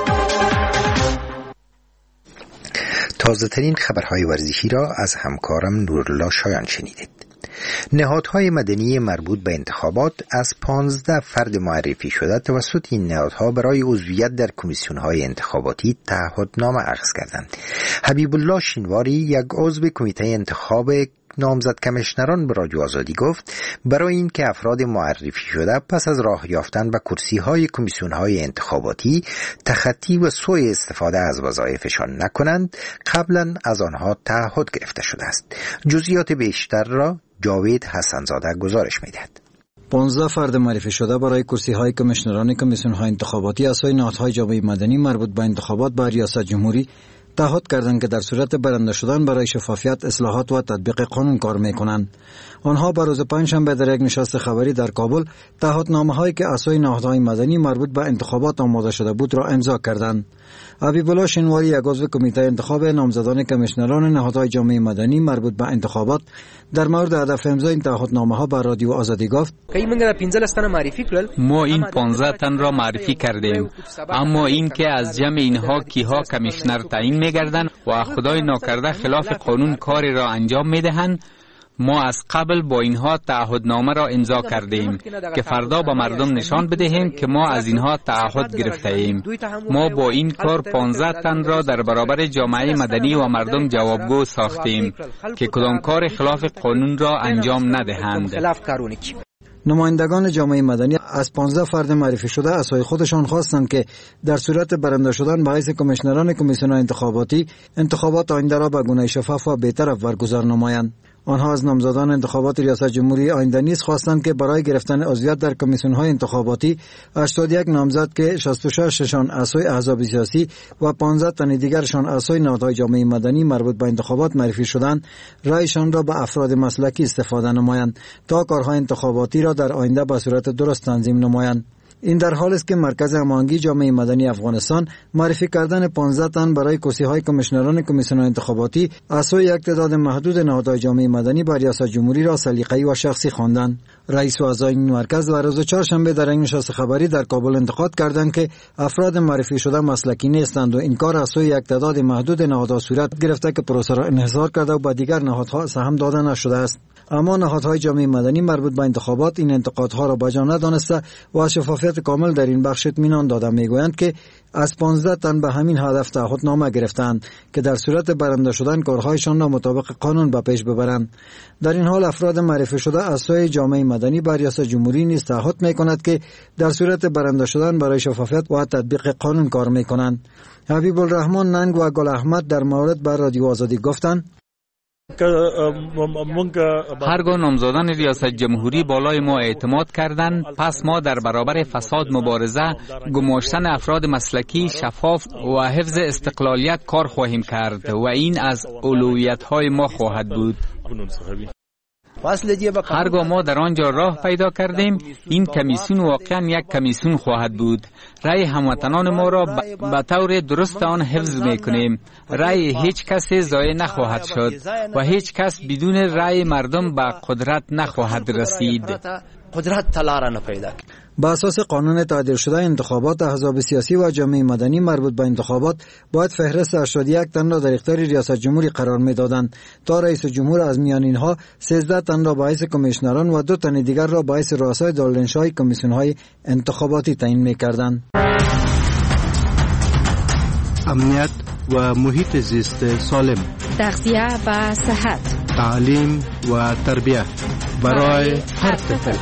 تازه ترین خبرهای ورزشی را از همکارم نورالله شایان شنیدید. نهادهای مدنی مربوط به انتخابات از 15 فرد معرفی شده توسط این نهادها برای عضویت در کمیسیون‌های انتخاباتی تعهدنامه اخذ کردند. حبیب الله شینواری، یک عضو کمیته انتخاب نامزد کمیشنران، به رادیو آزادی گفت برای این که افراد معرفی شده پس از راه یافتن به کرسی‌های کمیسیون‌های انتخاباتی تخطی و سوء استفاده از وظایفشان نکنند، قبلا از آنها تعهد گرفته شده است. جزئیات بیشتر را جاوید حسنزاده گزارش می‌دهد. 15 فرد معرفی شده برای کرسی‌های کمیشنران کمیسیون‌های انتخاباتی از سوی نهادهای جامعه مدنی مربوط به انتخابات به ریاست جمهوری تعهد کردند که در صورت برنده شدن برای شفافیت، اصلاحات و تطبیق قانون کار می‌کنند. آنها بر روز پنجشنبه در یک نشست خبری در کابل تعهدنامه‌هایی که از سوی نهادهای مدنی مربوط به انتخابات آماده شده بود را امضا کردند. حبیب الله شینواری، یک عضو کمیته انتخاب نامزدان کمیشنران نهادهای جامعه مدنی مربوط به انتخابات، در مورد هدف امضای این تعهدنامه‌ها به رادیو آزادی گفت: ما این 15 تن را معرفی کردیم، اما این که از جمع اینها کیها کمیشنر تعیین می‌گردند و خدای ناکرده خلاف قانون کاری را انجام می‌دهند، ما از قبل با اینها تعهدنامه را امضا کردیم که فردا به مردم نشان بدهیم که ما از اینها تعهد گرفته ایم. ما با این کار 15 تن را در برابر جامعه مدنی و مردم جوابگو ساختیم که کدام کار خلاف قانون را انجام ندهند. نمایندگان جامعه مدنی از 15 فرد معرفی شده از سوی خودشان خواستند که در صورت برنده شدن به حیث کمیشنران کمیسیون انتخاباتی، انتخابات آینده را به گونه شفاف و بی‌طرف برگزار نمایند. آنها از نامزدان انتخابات ریاست جمهوری آینده نیز خواستند که برای گرفتن عضویت در کمیسیون‌های انتخاباتی 81 نامزد که 66شان از سوی احزاب سیاسی و 15 تن دیگرشان از سوی نهادهای جامعه مدنی مربوط به انتخابات معرفی شدند، رأیشان را به افراد مسلکی استفاده نمایند تا کارهای انتخاباتی را در آینده به صورت درست تنظیم نمایند. این در حال است که مرکز هماهنگی جامعه مدنی افغانستان معرفی کردن 15 تن برای کرسی‌های کمیشنران کمیسیون انتخاباتی از سوی یک تعداد محدود نهادهای جامعه مدنی بر ریاست جمهوری را سلیقه‌ای و شخصی خواندند. رئیس و اعضای این مرکز در روز چهارشنبه در یک نشست خبری در کابل انتقاد کردند که افراد معرفی شده مسلکی نیستند و این کار از سوی یک تعداد محدود نهادها صورت گرفته که پروسه را انحصار کرده و به دیگر نهادها سهم داده نشده است. اما نهادهای جامعه مدنی مربوط به انتخابات این انتقادها را بجا ندانسته و از شفافیت کامل در این بخش اطمینان داده. میگویند که از 15 تن به همین هدف تعهدنامه گرفتند که در صورت برنده شدن کارهایشان را مطابق قانون به پیش ببرند. در این حال افراد معرفی شده از سوی جامعه مدنی بر ریاست جمهوری نیز تعهد می‌کند که در صورت برنده شدن برای شفافیت و تطبیق قانون کار می‌کنند. حبیب الرحمن ننگ و گل احمد در مورد بر رادیو آزادی گفتند: هرگاه نامزدان ریاست جمهوری بالای ما اعتماد کردند، پس ما در برابر فساد مبارزه، گماشتن افراد مسلکی، شفاف و حفظ استقلالیت کار خواهیم کرد و این از اولویت‌های ما خواهد بود. هرگاه ما در آنجا راه پیدا کردیم، این کمیسیون واقعا یک کمیسیون خواهد بود. رأی هموطنان ما را به طور درست آن حفظ میکنیم. رأی هیچ کس ضایع نخواهد شد و هیچ کس بدون رأی مردم به قدرت نخواهد رسید. با اساس قانون تعدیل شده انتخابات، احزاب سیاسی و جامعه مدنی مربوط به انتخابات باید فهرست 81 تن را در اختیار ریاست جمهوری قرار میدادند تا رئیس جمهور از میان اینها 13 تن را به حیث کمیشنران و 2 تن دیگر را به حیث رؤسای دارالانشای کمیسیون‌های انتخاباتی تعیین میکردند. امنیت و محیط زیست سالم، تغذیه و صحت، تعلیم و تربیت برای هر طفل.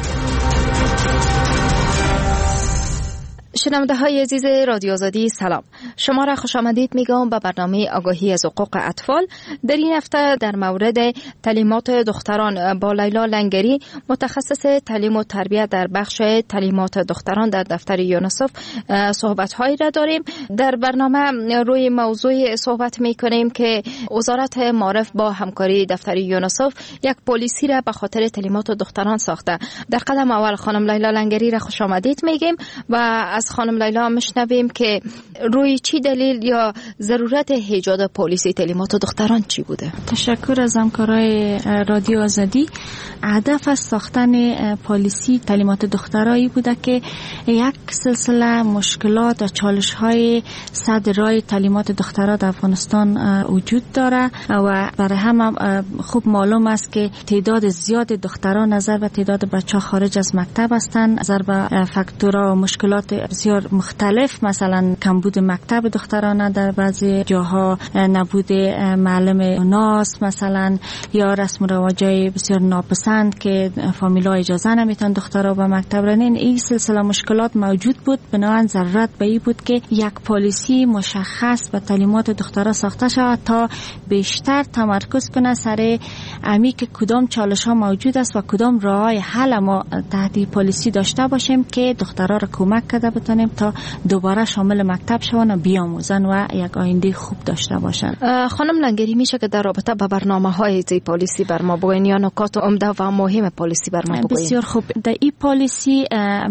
شنونده های عزیز رادیو آزادی، سلام. شما را خوش آمدید میگم به برنامه آگاهی از حقوق اطفال. در این هفته در مورد تعلیمات دختران با لیلا لنگری، متخصص تعلیم و تربیت در بخش تعلیمات دختران در دفتر یونیسف، صحبت هایی را داریم. در برنامه روی موضوع صحبت میکنیم که وزارت معارف با همکاری دفتر یونیسف یک پلیسی را به خاطر تعلیمات دختران ساخته. در قدم اول خانم لیلا لنگری را خوش آمدید میگیم و از خانم لیلا میشنویم که روی چی دلیل یا ضرورت ایجاد پلیسی تعلیمات دختران چی بوده؟ تشکر از همکارای رادیو آزادی. هدف از ساختن پلیسی تعلیمات دخترایی بوده که یک سلسله مشکلات و چالش‌های صد راه تعلیمات دخترها در افغانستان وجود داره و برای هم خوب معلوم است که تعداد زیاد دختران نظر به تعداد بچه‌ها خارج از مکتب هستند، نظر به فاکتورها و مشکلات بسیار مختلف، مثلا کمبود مکتب دخترانه در بعضی جاها، نبود معلم ناس مثلا، یا رسم و رواجای بسیار ناپسند که فامیل‌ها اجازه نمیتن دخترها به مکتب رنین. این سلسله مشکلات موجود بود، بنابراین ضرورت به این بود که یک پلیسی مشخص به تعلیمات دخترها ساخته شود تا بیشتر تمرکز کنه سر امی که کدام چالش ها موجود است و کدام راههای حل ما تحت پلیسی داشته باشیم که دخترها را کمک کرده بتونیم تا دوباره شامل مکتب شوند و بیاموزن و یک آینده خوب داشته باشند. خانم لنگری، میشه که در رابطه با برنامه‌های پلیسی بر ما بگوین یا نکات عمده و مهم پلیسی بر ما بگوین؟ بسیار خوب. در این پلیسی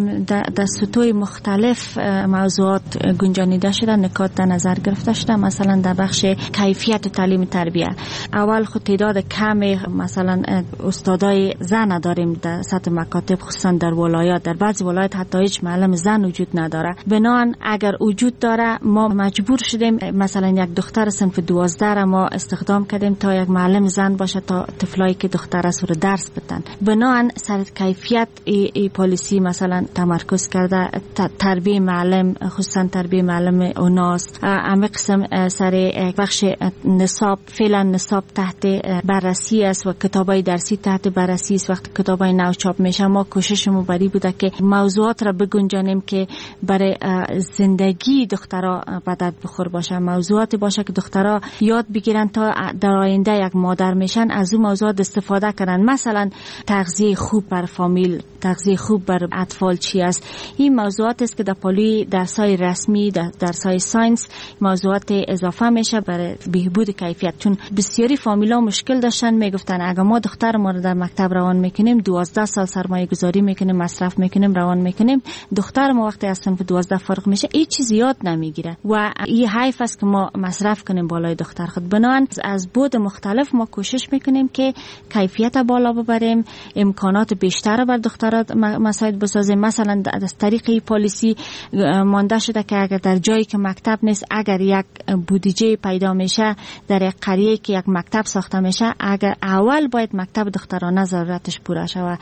در سطوح مختلف موضوعات گنجانیده شده، نکات در نظر گرفته شده. مثلا در بخش کیفیت تعلیم تربیه، اول خود تعداد کم مثلا استادای زن نداریم در سطح مکاتب، خصوصا در ولایات. در بعضی ولایات حتی هیچ معلم زن وجود نداره. بنابراین اگر وجود داره ما مجبور شدیم مثلا یک دختر صنف 12 را ما استخدام کردیم تا یک معلم زن باشه تا طفلایی که دختر است رو درس بدن. بنابراین سر کیفیت ای پلیسی مثلا تمرکز کرده، تربیه معلم، خصوصا تربیه معلم اوناس. اما قسم سر بخش نصاب، فعلا نصاب تحت بررسی است و کتابای درسی تحت بررسی است. وقتی کتابای نو چاپ میشه ما کوششمون بری بوده که موضوعات را بگنجانیم که برای زندگی دخترها به درد بخور باشه، موضوعاتی باشه که دخترها یاد بگیرن تا در آینده یک مادر میشن از اون موضوعات استفاده کنن. مثلا تغذیه خوب بر فامیل، تغذیه خوب بر اطفال چی است. این موضوعات است که در پلی درسای رسمی، در درسای ساینس موضوعات اضافه میشه برای بهبود کیفیت. چون بسیاری فامیلا مشکل داشتن، میگفتن اگه ما دختر ما رو در مکتب روان میکنیم 12 سال سرمایه گذاری میکنیم، مصرف میکنیم، روان میکنیم، دختر ما وقتی از صنف 12 فارغ میشه هیچ چیز یاد نمیگیره و این حیف است که ما مصرف کنیم بالای دختر خود. بنابراین از بود مختلف ما کوشش میکنیم که کیفیت بالا ببریم، امکانات بیشتر بر دخترها مساعد بسازیم. مثلا از طریق این پلیسی مانده شده که اگر در جایی که مکتب نیست، اگر یک بودجه پیدا میشه در یک قریه که یک مکتب ساخته میشه، اگر اول باید مکتب دخترانه ضرورتش پوره شود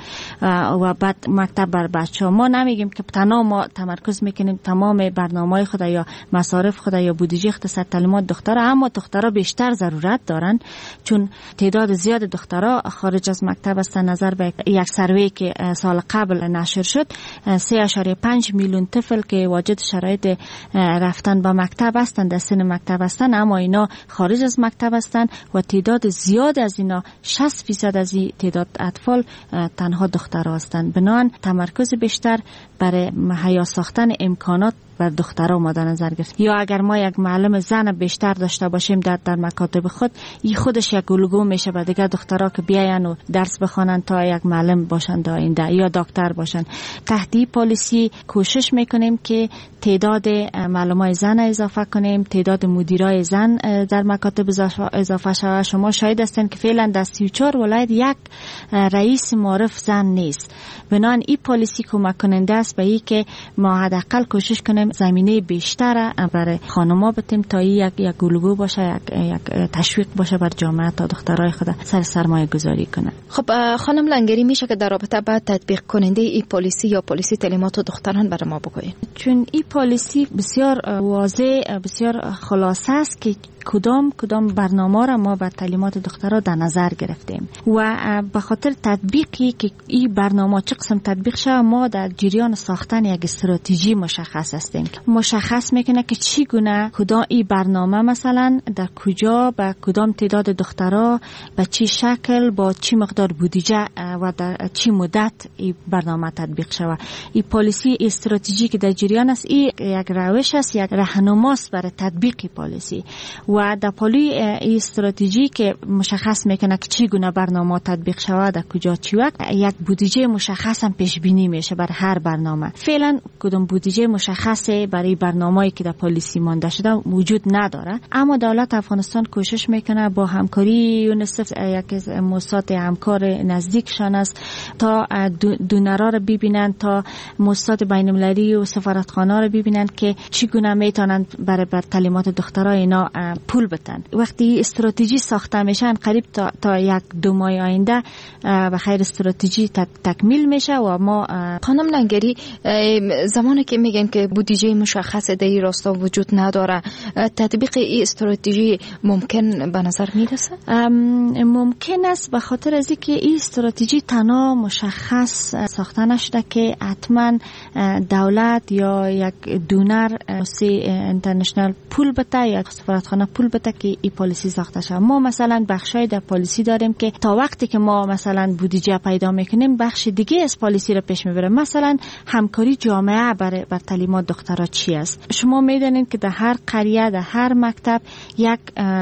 و بعد مکتب بر بچه‌ها. ما نمیگیم که تنها ما تمرکز میکنیم تمام برنامه‌های خود یا مصارف خود یا بودجه اختصاص تعلیمات دخترها، اما دخترها بیشتر ضرورت دارن چون تعداد زیاد دخترها خارج از مکتب است. نظر به یک سروی که سال قبل نشر شد 3.5 میلیون طفل که واجد شرایط رفتن به مکتب هستند، در سن مکتب هستند، اما اینا خارج از مکتب هستند و تعداد زیاد از اینا 60% از این تعداد اطفال تنها دخترها هستند. بنابراین تمرکز بیشتر برای مهیا ساختن امکانات بر دخترها مد نظر گرفت. یا اگر ما یک معلم زن بیشتر داشته باشیم در مکاتب خود، این خودش یک الگو میشه به دیگر دخترها که بیاین و درس بخوانن تا یک معلم باشن در آینده یا دکتر باشن. تحت این پلیسی کوشش میکنیم که تعداد معلمای زن اضافه کنیم، تعداد مدیرای زن در مکاتب اضافه شود. شما شاهد هستین که فعلا در 34 ولایت یک رئیس معرف زن نیست. بنابراین این پلیسی کمک کننده است به این که ما حداقل کوشش کنیم زمینه بیشتر برای خانم‌ها بتیم تا یک الگو باشه، یک تشویق باشه بر جامعه تا دخترای خود سرمایه گذاری کنن. خب خانم لنگری، میشه که در رابطه با تطبیق کننده این پلیسی یا پلیسی تعلیمات دختران برای ما بگوید؟ چون این پلیسی بسیار واضح، بسیار خلاصه است که کدام برنامه را ما بر تعلیمات دخترها در نظر گرفتیم و به خاطر تطبیقی که این برنامه چه قسم تطبیق شود ما در جریان ساختن یک استراتژی مشخص هستیم. مشخص میکنه که چی گونه کدام این برنامه مثلا در کجا به کدام تعداد دخترها به چی شکل با چی مقدار بودجه و در چی مدت این برنامه تطبیق شود. این پلیسی استراتژی که در جریان است این یک روش است، یک راهنماست برای تطبیق پلیسی و و در پالوی این استراتژی که مشخص میکنه که چگونه برنامه تطبیق شود در کجا چی وقت، یک بودجه مشخص هم پیش بینی میشه برای هر برنامه. فعلا کدوم بودجه مشخصه برای برنامه‌ای که در پالیسی مانده شده وجود نداره، اما دولت افغانستان کوشش میکنه با همکاری یونیسف، یک موسسات همکار نزدیکشان است، تا دونرها رو ببینن، تا موسسات بین‌المللی و سفارتخانه‌ها رو ببینن که چگونه میتونن برای تعلیمات دخترها اینا پول بدن. وقتی استراتژی ساخته میشن قریب تا 1-2 ماه آینده بخیر استراتژی تکمیل میشه. و ما خانم لنگری، زمانی که میگن که بودجه مشخص در این راستا وجود نداره، تطبیق این استراتژی ممکن به نظر میرسه؟ ممکن است، به خاطر از اینکه این استراتژی تنها مشخص ساخته نشده که حتما دولت یا یک دونر اینترنشنال پول بده یا سفارتخانه پول بده که این پالیسی ساخته شده. ما مثلا بخشای در پالیسی داریم که تا وقتی که ما مثلا بودجه پیدا میکنیم بخش دیگه از پالیسی رو پیش میبریم. مثلا همکاری جامعه بر تعلیمات دخترها چی است؟ شما میدونید که در هر قریه، در هر مکتب یک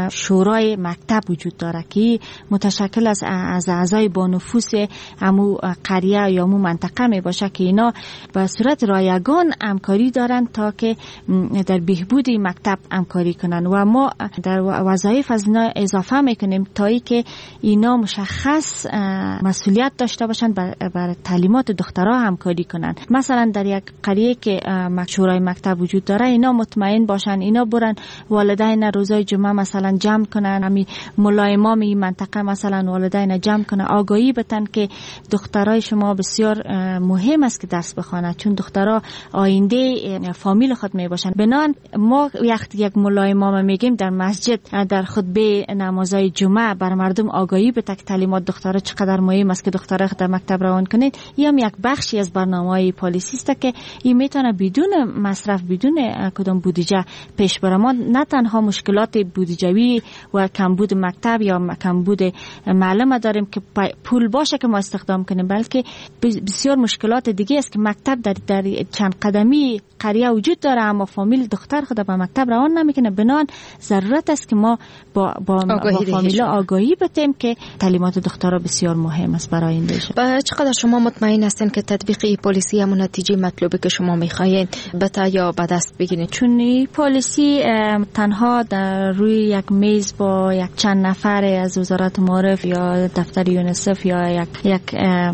شورای مکتب وجود داره که متشکل از اعضای با نفوذ همو قریه یا همو منطقه می باشه که اینا به صورت رایگان همکاری دارن تا که در بهبود مکتب همکاری کنن. و ما در وظایف از اینا اضافه میکنیم تا ای که اینا مشخص مسئولیت داشته باشن بر تعلیمات دخترها همکاری کنن. مثلا در یک قریه که شورای مکتب وجود داره، اینا مطمئن باشن، اینا برن والدین روزای جمعه مثلا جمع کنن، همین مولای امام این منطقه مثلا والدین جمع کنن، آگاهی بدن که دخترای شما بسیار مهم است که درس بخوانند، چون دخترها آینده فامیل خود می باشن. بنان ما یک مولای امام میگیم در مسجد در خطبه نمازهای جمعه بر مردم آگاهی بده که تعلیمات دخترها چقدر مهم است که دخترها در مکتب روان کنید. این هم یک بخشی از برنامه‌های پالیسی است که این میتونه بدون مصرف، بدون کدام بودجه پیش بره. ما نه تنها مشکلات بودجوی و کمبود مکتب یا کمبود معلم داریم که پول باشه که ما استخدام کنیم، بلکه بسیار مشکلات دیگه است که مکتب در چند قدمی قریه وجود داره اما فامیل دختر خود به مکتب روان نمیکنه. بنان ضرورت است که ما با فامیل آگاهی بدیم که تعلیمات دخترها بسیار مهم است برای آیندهشون. چقدر شما مطمئن هستین که تطبیق این پالیسی همون نتیجه مطلوبه که شما میخواین بتا یا به دست بگیرید؟ چون این پالیسی تنها در روی یک میز با یک چند نفر از وزارت معارف یا دفتر یونیسف یا یک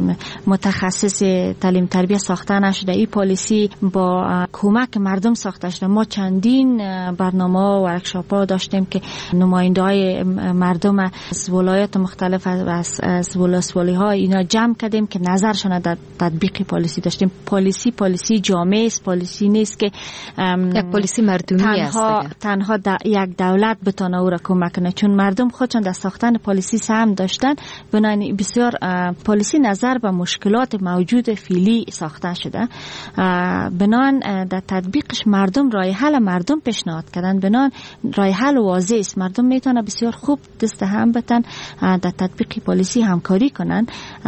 متخصص تعلیم تربیت ساخته نشده. این پالیسی با کمک مردم ساخته شده. ما چندین برنامه و ورکشاپ ها داشتیم که نماینده های مردم از ولایات مختلف از ولسوالی ها اینا جمع کردیم که نظرشون در تطبیق پالیسی داشتیم. پالیسی جامعه است، پالیسی نیست که یک پالیسی مردمی است. تنها یک دولت بتونه او را کمک کنه، چون مردم خودشون در ساختن پالیسی سهم داشتن. بنابراین بسیار پالیسی نظر به مشکلات موجود فعلی ساخته شده. بنابراین در تطبیقش مردم راه حل مردم پیشنهاد کردن. بنابراین راه حل واضح است. مردم میتونه بسیار خوب دست هم بتن در تطبیق پالیسی همکاری کنن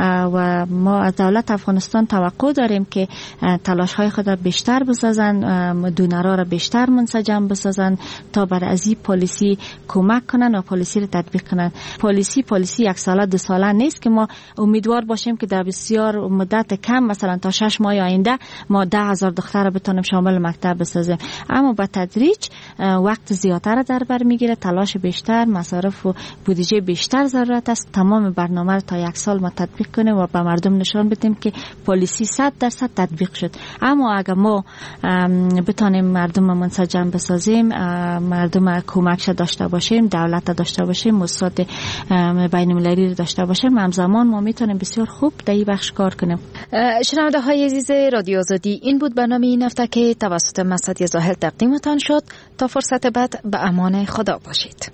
و ما از دولت افغانستان توقع داریم که تلاش های خود را بیشتر بسازن، دونرها را بیشتر منسجم بسازن تا بر از این پالیسی کمک کنن و پالیسی را تطبیق کنن. پالیسی 1 ساله 2 ساله نیست که ما امیدوار باشیم که در بسیار مدت کم مثلا تا 6 ماه آینده ما 10,000 دختر را بتونیم شامل مکتب بسازیم، اما با تدریج وقت زیادتر در بر میگیره، تلاش بیشتر، مصارف و بودجه بیشتر ضرورت است. تمام برنامه را تا 1 سال ما تطبیق کنیم و به مردم نشان بدیم که پالیسی 100% تطبیق شد. اما اگر ما بتونیم مردم منسجم بسازیم، مردم کمکش داشته باشیم، دولت داشته باشیم، مؤسسات بین‌المللی داشته باشیم، همزمان ما میتونیم بسیار خوب در این بخش کار کنیم. شنونده های عزیز رادیو آزادی، این بود برنامه این هفته که توسط مسعد زاهد تقدیمتان شد. تا فرصت بعد به امان خدا باشید.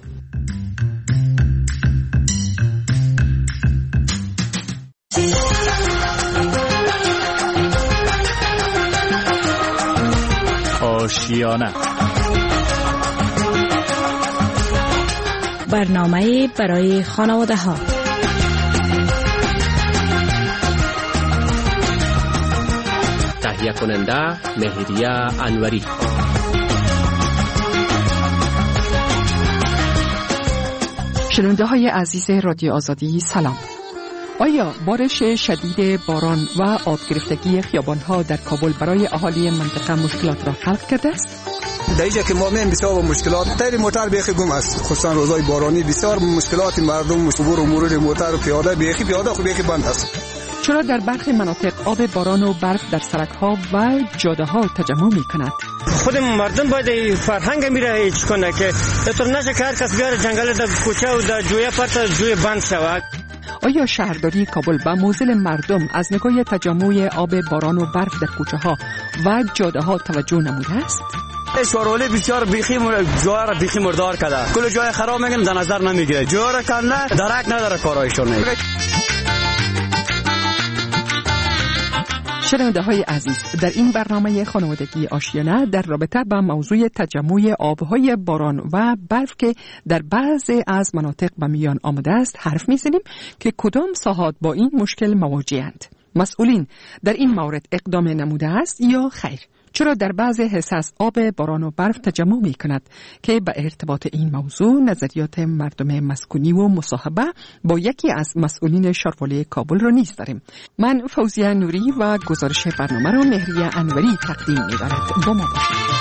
آشیانه، برنامه برای خانواده ها. تهیه کننده مهریه انوری. شنونده های عزیز رادیو آزادی سلام. آیا بارش شدید باران و آب گرفتگی خیابان‌ها در کابل برای اهالی منطقه مشکلات را خلق کرده است؟ در اینجا که ما می‌بینیم بسیار مشکلات تیر موتر بیخی گم است، خصوصا روزهای بارانی بسیار مشکلات مردم عبور و مرور موتر و پیاده خو بیخی بند است. چرا در برخی مناطق آب باران و برف در سرک‌ها و جاده‌ها تجمع می‌کند؟ خود مردم باید فرهنگ میره هیچ کنه که اینطور نشه که هر کس بیاره جنگل در کوچه و در جویه پرت جوی بند شود. آیا شهرداری کابل و موزل مردم از نگاه تجمع آب باران و برف در کوچه‌ها و جاده‌ها توجه نموده است؟ شورولی بسیار بیخی جای را بیخی مردار کرده، کل جای خراب میگن در نظر نمیگیره، جای را کنه درک نداره کارایشون. شنونده های عزیز، در این برنامه خانوادگی آشیانه در رابطه با موضوع تجمع آبهای باران و برف که در بعضی از مناطق به میان آمده است حرف میزنیم که کدام ساحات با این مشکل مواجهند. مسئولین در این مورد اقدام نموده است یا خیر؟ چرا در بعضی حصص آب باران و برف تجمع می کند که به ارتباط این موضوع نظریات مردم مسکونی و مصاحبه با یکی از مسئولین شهروالی کابل را نیز داریم. من فوزیه نوری و گزارش برنامه را مهریه انوری تقدیم می برد. با ما باشید.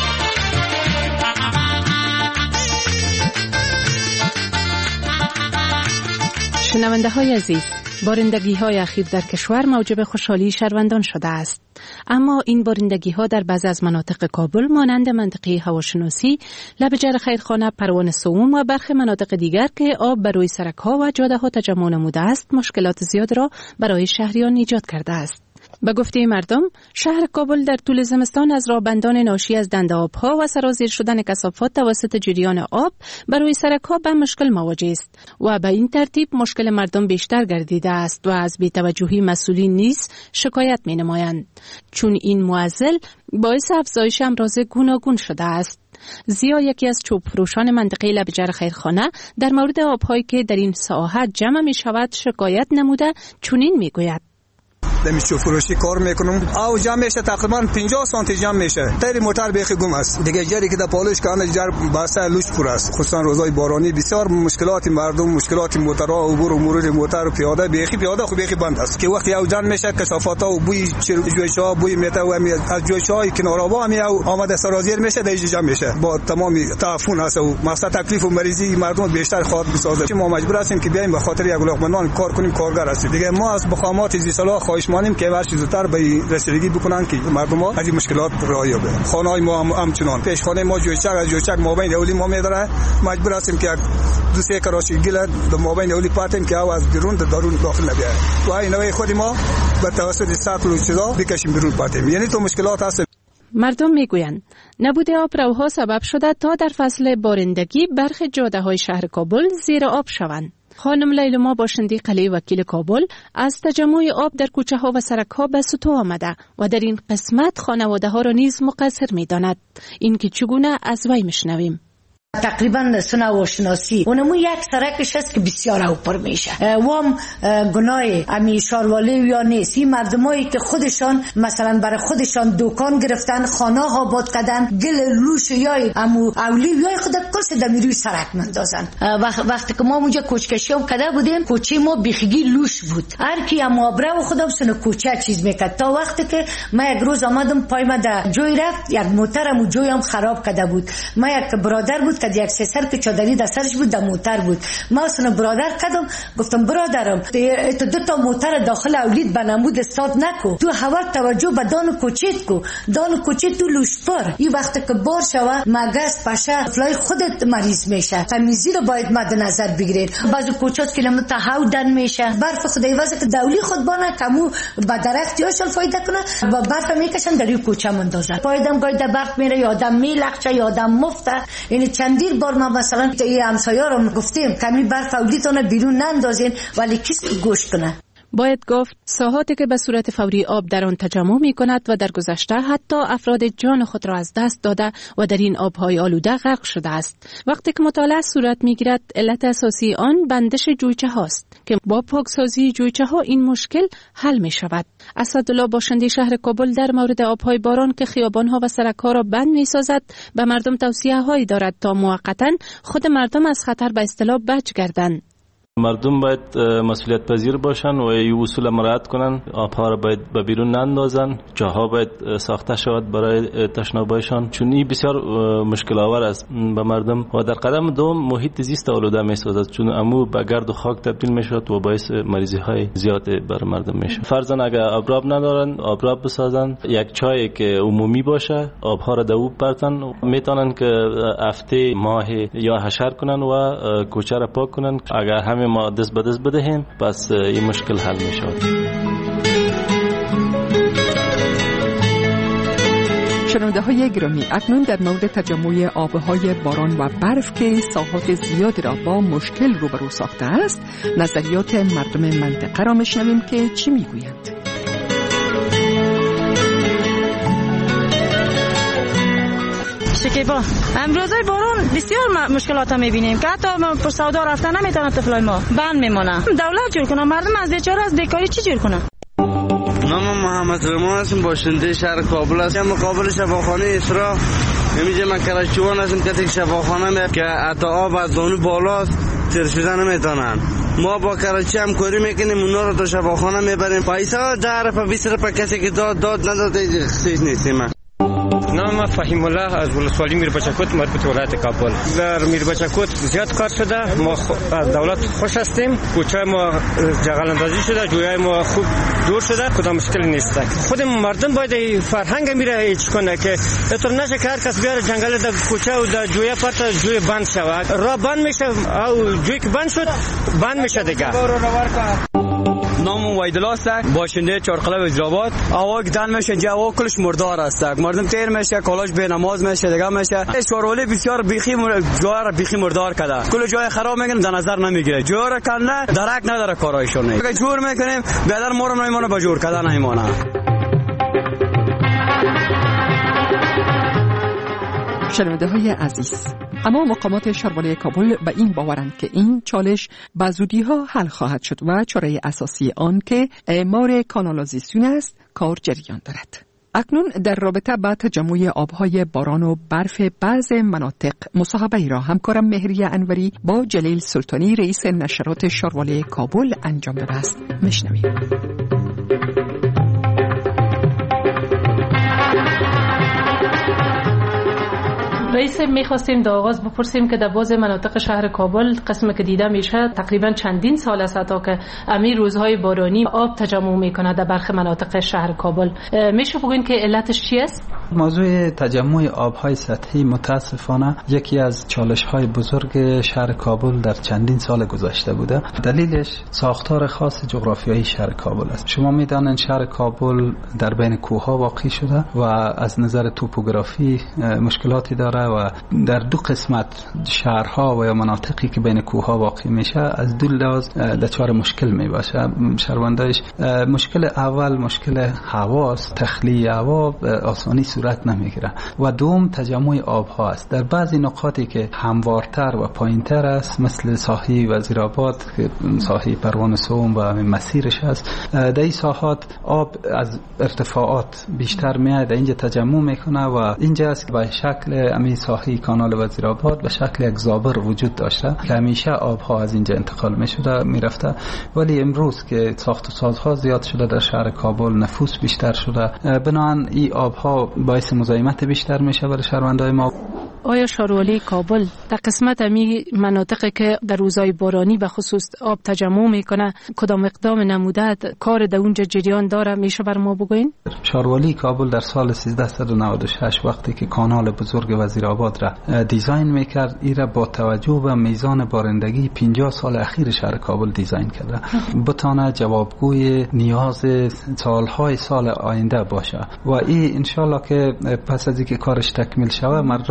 شنونده های عزیز، بارندگی های اخیر در کشور موجب خوشحالی شهروندان شده است. اما این بارندگی ها در بعضی از مناطق کابل مانند منطقه هواشناسی، لبجر خیرخانه، پروان سوم و برخی مناطق دیگر که آب بر روی سرک ها و جاده ها تجمع نموده است، مشکلات زیاد را برای شهریان ایجاد کرده است. به گفته مردم، شهر کابل در طول زمستان از راهبندان ناشی از دنده آبها و سرازیر شدن کثافات توسط جریان آب بر روی سرک‌ها به مشکل مواجه است و به این ترتیب مشکل مردم بیشتر گردیده است و از بی‌توجهی مسئولین نیز شکایت می‌نمایند، چون این معضل باعث افزایش امراض گوناگون شده است. زیا، یکی از چوب فروشان منطقه لبجر خیرخانه، در مورد آب‌هایی که در این ساحت جمع می‌شود شکایت نموده چنین می‌گوید: دمیشو فروشی کار میکنم، او جمع میشه تقریبا 50 سانتی جمع میشه، تیر موتر بیخی گم است دیگه، جری که در پالش کنه جر باسه لوش پر است، خصوصا روزهای بارانی بسیار مشکلات مردم، مشکلات موترها، عبور و مرور موتر و پیاده خو بیخی بند است که وقتی او جمع میشه کثافات‌ها و بوی جویش‌ها، بوی میته و از جویش‌های کنارها هم آمده سرازیر میشه، در جمع میشه با تمام تعفن است و مقصد تکلیف و مریضی مردم بیشتر خواهد بسازه. ما مجبور هستیم که بیایم به خاطر یک علاقمندان کار کنیم، کارگر هستیم دیگه. ما از بخامات زیصلاح خواهش مانیم که ورش زودتر به رسیدگی بکنن که مردم ها از این مشکلات راه یابه. خانه‌های ما همچنان پیشخانه ما جویچک مابین اولی ما میداره، مجبور هستیم که دو سه کراشی گل به مابین اولی پاتیم که از بیرون درون داخل نبیه و اینوی خود ما به توسط سطل و چیزا بکشیم بیرون پاتیم. یعنی تو مشکلات هست. مردم میگویند نبود آبروها سبب شده تا در فصل بارندگی برخی جاده‌های شهر کابل زیر آب شوند. خانم لیلما باشندی قلعه وکیل کابل از تجمع آب در کوچه ها و سرک ها به سطوح آمده و در این قسمت خانواده ها را نیز مقصر می داند. این که چگونه از وی میشنویم. تقریبا سنه و شناسی اونمو یک سرکش است که بسیار اوپر میشه وام گناه امی شاروالی یا نیست. این مردمایی که خودشان مثلا برای خودشان دکان گرفتن، خانه ها آباد کردن، گل لوش یا امو اولی یا خود کس دمی روی سرک مندازن. وقتی که ما اونجا کوچکشی هم کده بودیم، کوچه ما بیخگی لوش بود، هر کی امو ابره و خودم سن کوچه چیز میکرد، تا وقتی که ما یک روز آمدم پای ما در جوی رفت، یک موترم و جوی هم خراب کده بود. ما یک برادر بود که یک سر که چادری در سرش بود، در موتر بود. ما اصلا برادر کدم گفتم برادرم تو دو تا موتر داخل اولید بنمود استاد نکو، تو هوا توجه به دان کوچیت کو، دان کوچیت تو لوشپر. این وقت که بار شوه مگس پشه فلای خودت مریض میشه. تمیزی رو باید مد نظر بگیرید. بعضی کوچات کیلومتر هاو دن میشه، برف خدای واسه که دولی خود بانه کمو با درخت یاشل فایده کنه با برف میکشن در کوچه مندازن. پایدم گاید در برف میره، یادم میلخچه، یادم مفته. این چندین بار ما مثلا این همسایا رو گفتیم کمی برف اولیتونه بیرون نندازین، ولی کسی گوش کنه. باید گفت ساحاتی که به صورت فوری آب در آن تجمع می کند و در گذشته حتی افراد جان خود را از دست داده و در این آبهای آلوده غرق شده است. وقتی که مطالعه صورت می گیرد، علت اساسی آن بندش جویچه هاست که با پاکسازی جویچه ها این مشکل حل می شود. اسدالله باشنده شهر کابل در مورد آبهای باران که خیابان ها و سرک ها را بند می سازد به مردم توصیه هایی دارد تا موقتا خود مردم از خطر به اصطلاح بچ گردند. مردم باید مسئولیت پذیر باشن و این اصول مراعات کنن. آبها را باید به بیرون نندازن. جاها باید ساخته شود برای تشنابایشان، چون این بسیار مشکل آور است به مردم. و در قدم دوم محیط زیست آلوده می سازد، چون امو به گرد و خاک تبدیل می شود و باعث مریضی های زیاد بر مردم میشه. فرضاً اگر آبراب ندارن آبراب بسازن، یک چای که عمومی باشه، آبها را دو برتن، میتونن که هفته ماه یا حشر کنن و کوچه را پاک کنن. اگر همه ما دست به دست بدهیم پس این مشکل حل می شود. شنونده های گرامی، اکنون در مورد تجمع آبهای باران و برف که ساحات زیادی را با مشکل روبرو ساخته است، نظریات مردم منطقه را میشنویم که چی میگویند. شکیبا، امروزای باران بسیار مشکلات میبینیم که حتی پر سودا رفتن نمیتونن طفلای ما بند میمونن. دولت جور کنه، مردم از بیچاره از بیکاری چی جور کنه؟ نام محمد رمان هستم، باشنده شهر کابل هستم. مقابل شفاخانه اسرا میگه من کرچوان هستم که شفاخانه که حتی آب از دانو بالاست تر شدن نمیتونن. ما با کراچی هم کاری میکنیم، اونا رو تا شفاخانه میبریم. پیسه 10 روپیه 20 روپیه کسی که داد نداده خصیص نیستیم. نام ما فهیم الله از ولسوالی میربچکوت مربوط به ولایت کابل. در میربچکوت زیاد کار شده، ما از دولت خوش هستیم. کوچه ما جغل اندازی شده، جویای ما خوب دور شده، کدام مشکلی نیست. خود مردم باید فرهنگ میره هیچ کنه که اینطور نشه که هر کس بیاره جنگل در کوچه و در جویا پرت جوی بند شود، راه بند میشه او جوی که بند شد بند میشه دیگه. نام ویدل است، باشنده چهارقلب وزیرآباد. هوا گدن میشه، هوا کلش مردار است، مردم تیر میشه، کالاش به نماز میشه دیگه میشه. شورولی بسیار جوار بیخی مردار کرده، کل جای خراب میکنن در نظر نمیگیره. جوار کنه درک نداره کارایشون. اگه جور میکنیم بیادر ما رو نمیمونه با جور کردن نمیمونه. شنونده های عزیز، اما مقامات شهروالی کابل به این باورند که این چالش به زودی ها حل خواهد شد و چاره اساسی آن که اعمار کانالازیسیون است کار جریان دارد. اکنون در رابطه با تجمع آبهای باران و برف بعض مناطق مصاحبه را همکارم مهریه انوری با جلیل سلطانی رئیس نشرات شهروالی کابل انجام داده است. میشنویم. رئیس میخواستیم در آغاز بپرسیم که در باز مناطق شهر کابل قسمی که دیده میشه تقریبا چندین سال است تا که امی روزهای بارانی آب تجمع میکنه در برخی مناطق شهر کابل. میشه بگوین که علتش چی است؟ موضوع تجمع آبهای سطحی متاسفانه یکی از چالش‌های بزرگ شهر کابل در چندین سال گذشته بوده. دلیلش ساختار خاص جغرافیایی شهر کابل است. شما میدانید شهر کابل در بین کوه‌ها واقع شده و از نظر توپوگرافی مشکلاتی داره و در دو قسمت شهرها و یا مناطقی که بین کوه‌ها واقع میشه از دو لحاظ دچار مشکل میباشه. شهروندایش مشکل اول مشکل هواست، تخلیه هوا آسانی صورت نمیگیره و دوم تجمع آبها است. در بعضی نقاطی که هموارتر و پایینتر است مثل ساحه وزیرآباد که ساحه پروان سوم و مسیرش است، در این ساحات آب از ارتفاعات بیشتر میاد اینجا تجمع میکنه و اینجا است به شکل امی ساحه کانال وزیرآباد به شکل یک زابر وجود داشته که همیشه آبها از اینجا انتقال میشده میرفته، ولی امروز که ساخت و سازها زیاد شده در شهر کابل، نفوس بیشتر شده، بنابراین این آبها باعث مزاحمت بیشتر میشه برای شهروندای ما. آیا شهروالی کابل در قسمت امی مناطقی که در روزهای بارانی به خصوص آب تجمع میکنه کدام اقدام نموده کار در اونجا جریان داره میشه بر ما بگوین؟ شهروالی کابل در سال 1396 وقتی که کانال بزرگ وزیرآباد را دیزاین میکرد، این را با توجه به میزان بارندگی 50 سال اخیر شهر کابل دیزاین کرده بتانه جوابگوی نیاز سالهای سال آینده باشه و این انشالله که پس از اینکه کارش تکمیل شود مردم ما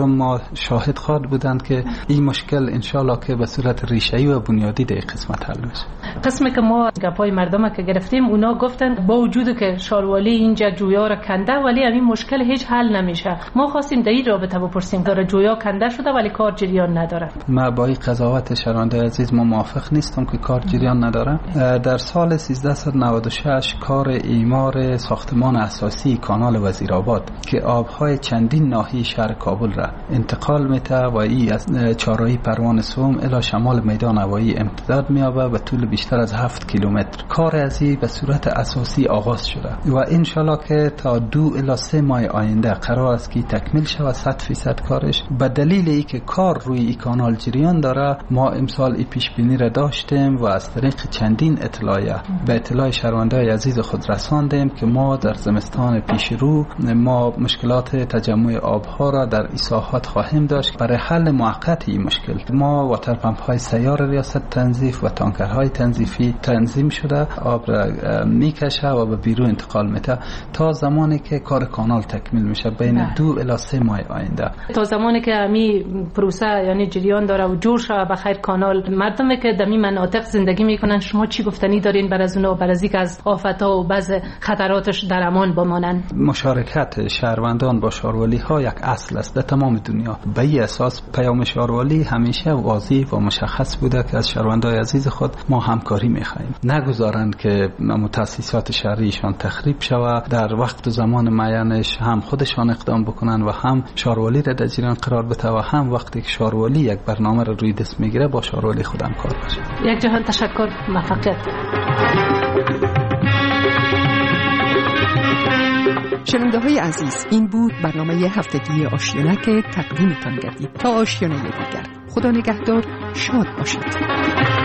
شاهد خواهد بودند که این مشکل انشالله که به صورت ریشه‌ای و بنیادی در قسمت حل بشه. قسمی که ما گپای مردم که گرفتیم اونا گفتن با وجود که شاروالی اینجا جویا را کنده ولی این مشکل هیچ حل نمیشه. ما خواستیم در این رابطه بپرسیم داره جویا کنده شده ولی کار جریان نداره. ما با این قضاوت شنونده عزیز ما موافق نیستم که کار جریان نداره. در سال 1396 کار اعمار ساختمان اساسی کانال وزیرآباد که آبهای چندین ناحیه شهر کابل را انتقال میده و این از چهارراهی پروان سوم الی شمال میدان هوایی امتداد می‌یابه به طول بیشتر از 7 کیلومتر. کار ازی به صورت اساسی آغاز شده و انشالله که تا 2 الی 3 ماه آینده قرار است که تکمیل شود 100% کارش. به دلیل اینکه کار روی این کانال جریان داره ما امسال این پیش بینی را داشتیم و از طریق چندین اطلاعیه به اطلاع شهروندان عزیز خود رساندیم که ما در زمستان پیش رو ما مشکلات تجمع آبها را در ساحات خواهیم داشت. برای حل موقت این مشکل ما واتر پمپ های سیار ریاست تنظیف و تانکرهای تنظیفی تنظیم شده آب را میکشه و به بیرون انتقال میده تا زمانی که کار کانال تکمیل میشه بین 2 الی 3 ماه آینده. تا زمانی که امی پروسه یعنی جریان داره و جور شده بخیر کانال مردمی که در این مناطق زندگی میکنن شما چی گفتنی دارین بر از اونها بر از اینکه از آفت‌ها و بعض خطراتش در امان بمانن؟ مشارکت شهروندان با شاروالی ها یک اصل است در تمام دنیا. به این اساس پیام شاروالی همیشه واضح و مشخص بوده که از شهروندان عزیز خود ما همکاری می‌خواهیم. نگذارند که مؤسسات شهریشان تخریب شود در وقت و زمان معینش هم خودشان اقدام بکنن و هم شاروالی را در جریان قرار بده و هم وقتی که شاروالی یک برنامه را روی دست میگیره با شاروالی خود همکار باشه. یک جهان تشکر، موفقیت. شنونده های عزیز، این بود برنامه هفتگی آشیانه که تقدیمتان گردید. تا آشیانه دیگر، خدا نگهدار، شاد باشید.